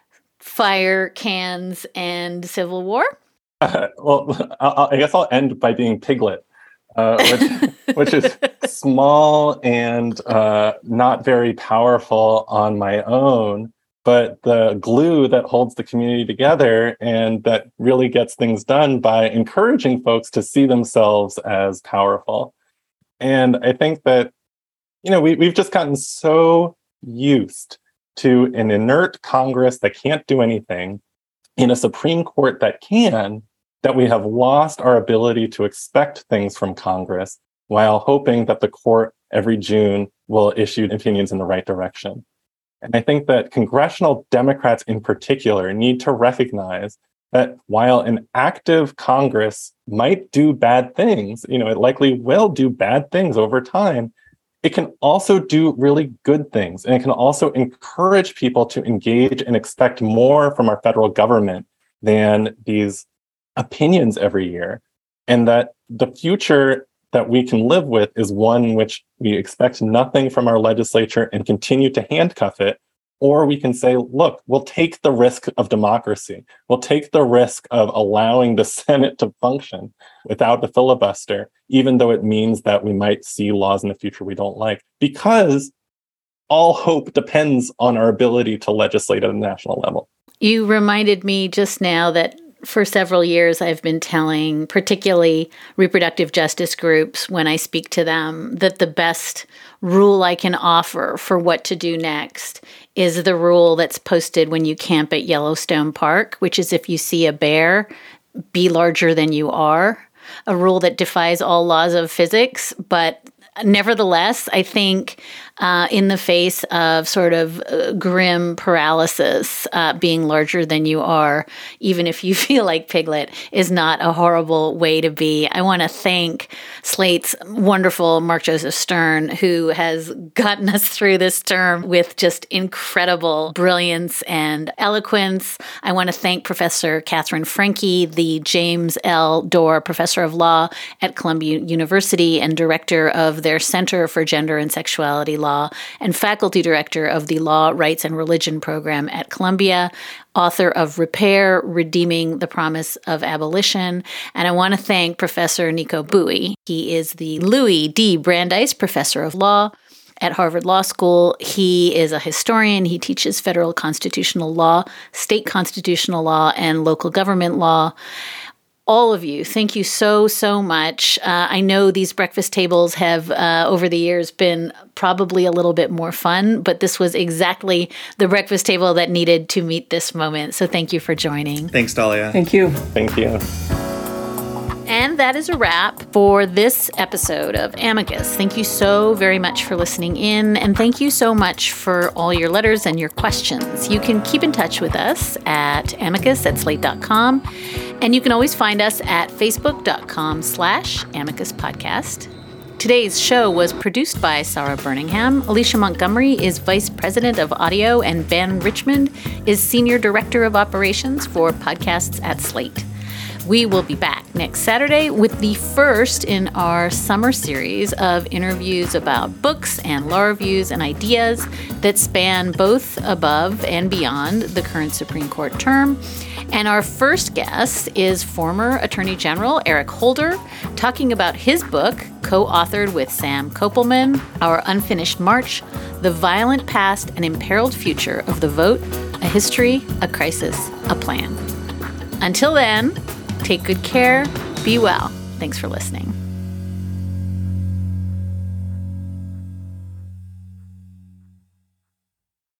fire cans and civil war? Uh, well, I'll, I guess I'll end by being Piglet, uh, which, which is small and uh, not very powerful on my own, but the glue that holds the community together and that really gets things done by encouraging folks to see themselves as powerful. And I think that, you know, we, we've just gotten so used to an inert Congress that can't do anything in a Supreme Court that can, that we have lost our ability to expect things from Congress while hoping that the court every June will issue opinions in the right direction. And I think that congressional Democrats in particular need to recognize that while an active Congress might do bad things, you know, it likely will do bad things over time, it can also do really good things. And it can also encourage people to engage and expect more from our federal government than these opinions every year, and that the future that we can live with is one in which we expect nothing from our legislature and continue to handcuff it, or we can say, look, we'll take the risk of democracy. We'll take the risk of allowing the Senate to function without the filibuster, even though it means that we might see laws in the future we don't like, because all hope depends on our ability to legislate at a national level. You reminded me just now that for several years, I've been telling particularly reproductive justice groups when I speak to them that the best rule I can offer for what to do next is the rule that's posted when you camp at Yellowstone Park, which is if you see a bear, be larger than you are. A rule that defies all laws of physics, but nevertheless, I think uh, in the face of sort of uh, grim paralysis, uh, being larger than you are, even if you feel like Piglet, is not a horrible way to be. I want to thank Slate's wonderful Mark Joseph Stern, who has gotten us through this term with just incredible brilliance and eloquence. I want to thank Professor Catherine Franke, the James L. Dorr Professor of Law at Columbia University and Director of their Center for Gender and Sexuality Law and Faculty Director of the Law, Rights, and Religion program at Columbia, author of Repair, Redeeming the Promise of Abolition. And I want to thank Professor Nico Bowie. He is the Louis D. Brandeis Professor of Law at Harvard Law School. He is a historian. He teaches federal constitutional law, state constitutional law, and local government law. all of you, thank you so, so much. Uh, I know these breakfast tables have, uh, over the years, been probably a little bit more fun, but this was exactly the breakfast table that needed to meet this moment. So thank you for joining. Thanks, Dahlia. Thank you. Thank you. And that is a wrap for this episode of Amicus. Thank you so very much for listening in, and thank you so much for all your letters and your questions. You can keep in touch with us at amicus at slate dot com, and you can always find us at facebook.com slash amicus podcast. Today's show was produced by Sarah Birmingham. Alicia Montgomery is Vice President of Audio, and Ben Richmond is Senior Director of Operations for Podcasts at Slate. We will be back next Saturday with the first in our summer series of interviews about books and law reviews and ideas that span both above and beyond the current Supreme Court term. And our first guest is former Attorney General Eric Holder, talking about his book, co-authored with Sam Kopelman, Our Unfinished March, The Violent Past and Imperiled Future of the Vote, A History, a Crisis, a Plan. Until then, take good care, be well. Thanks for listening.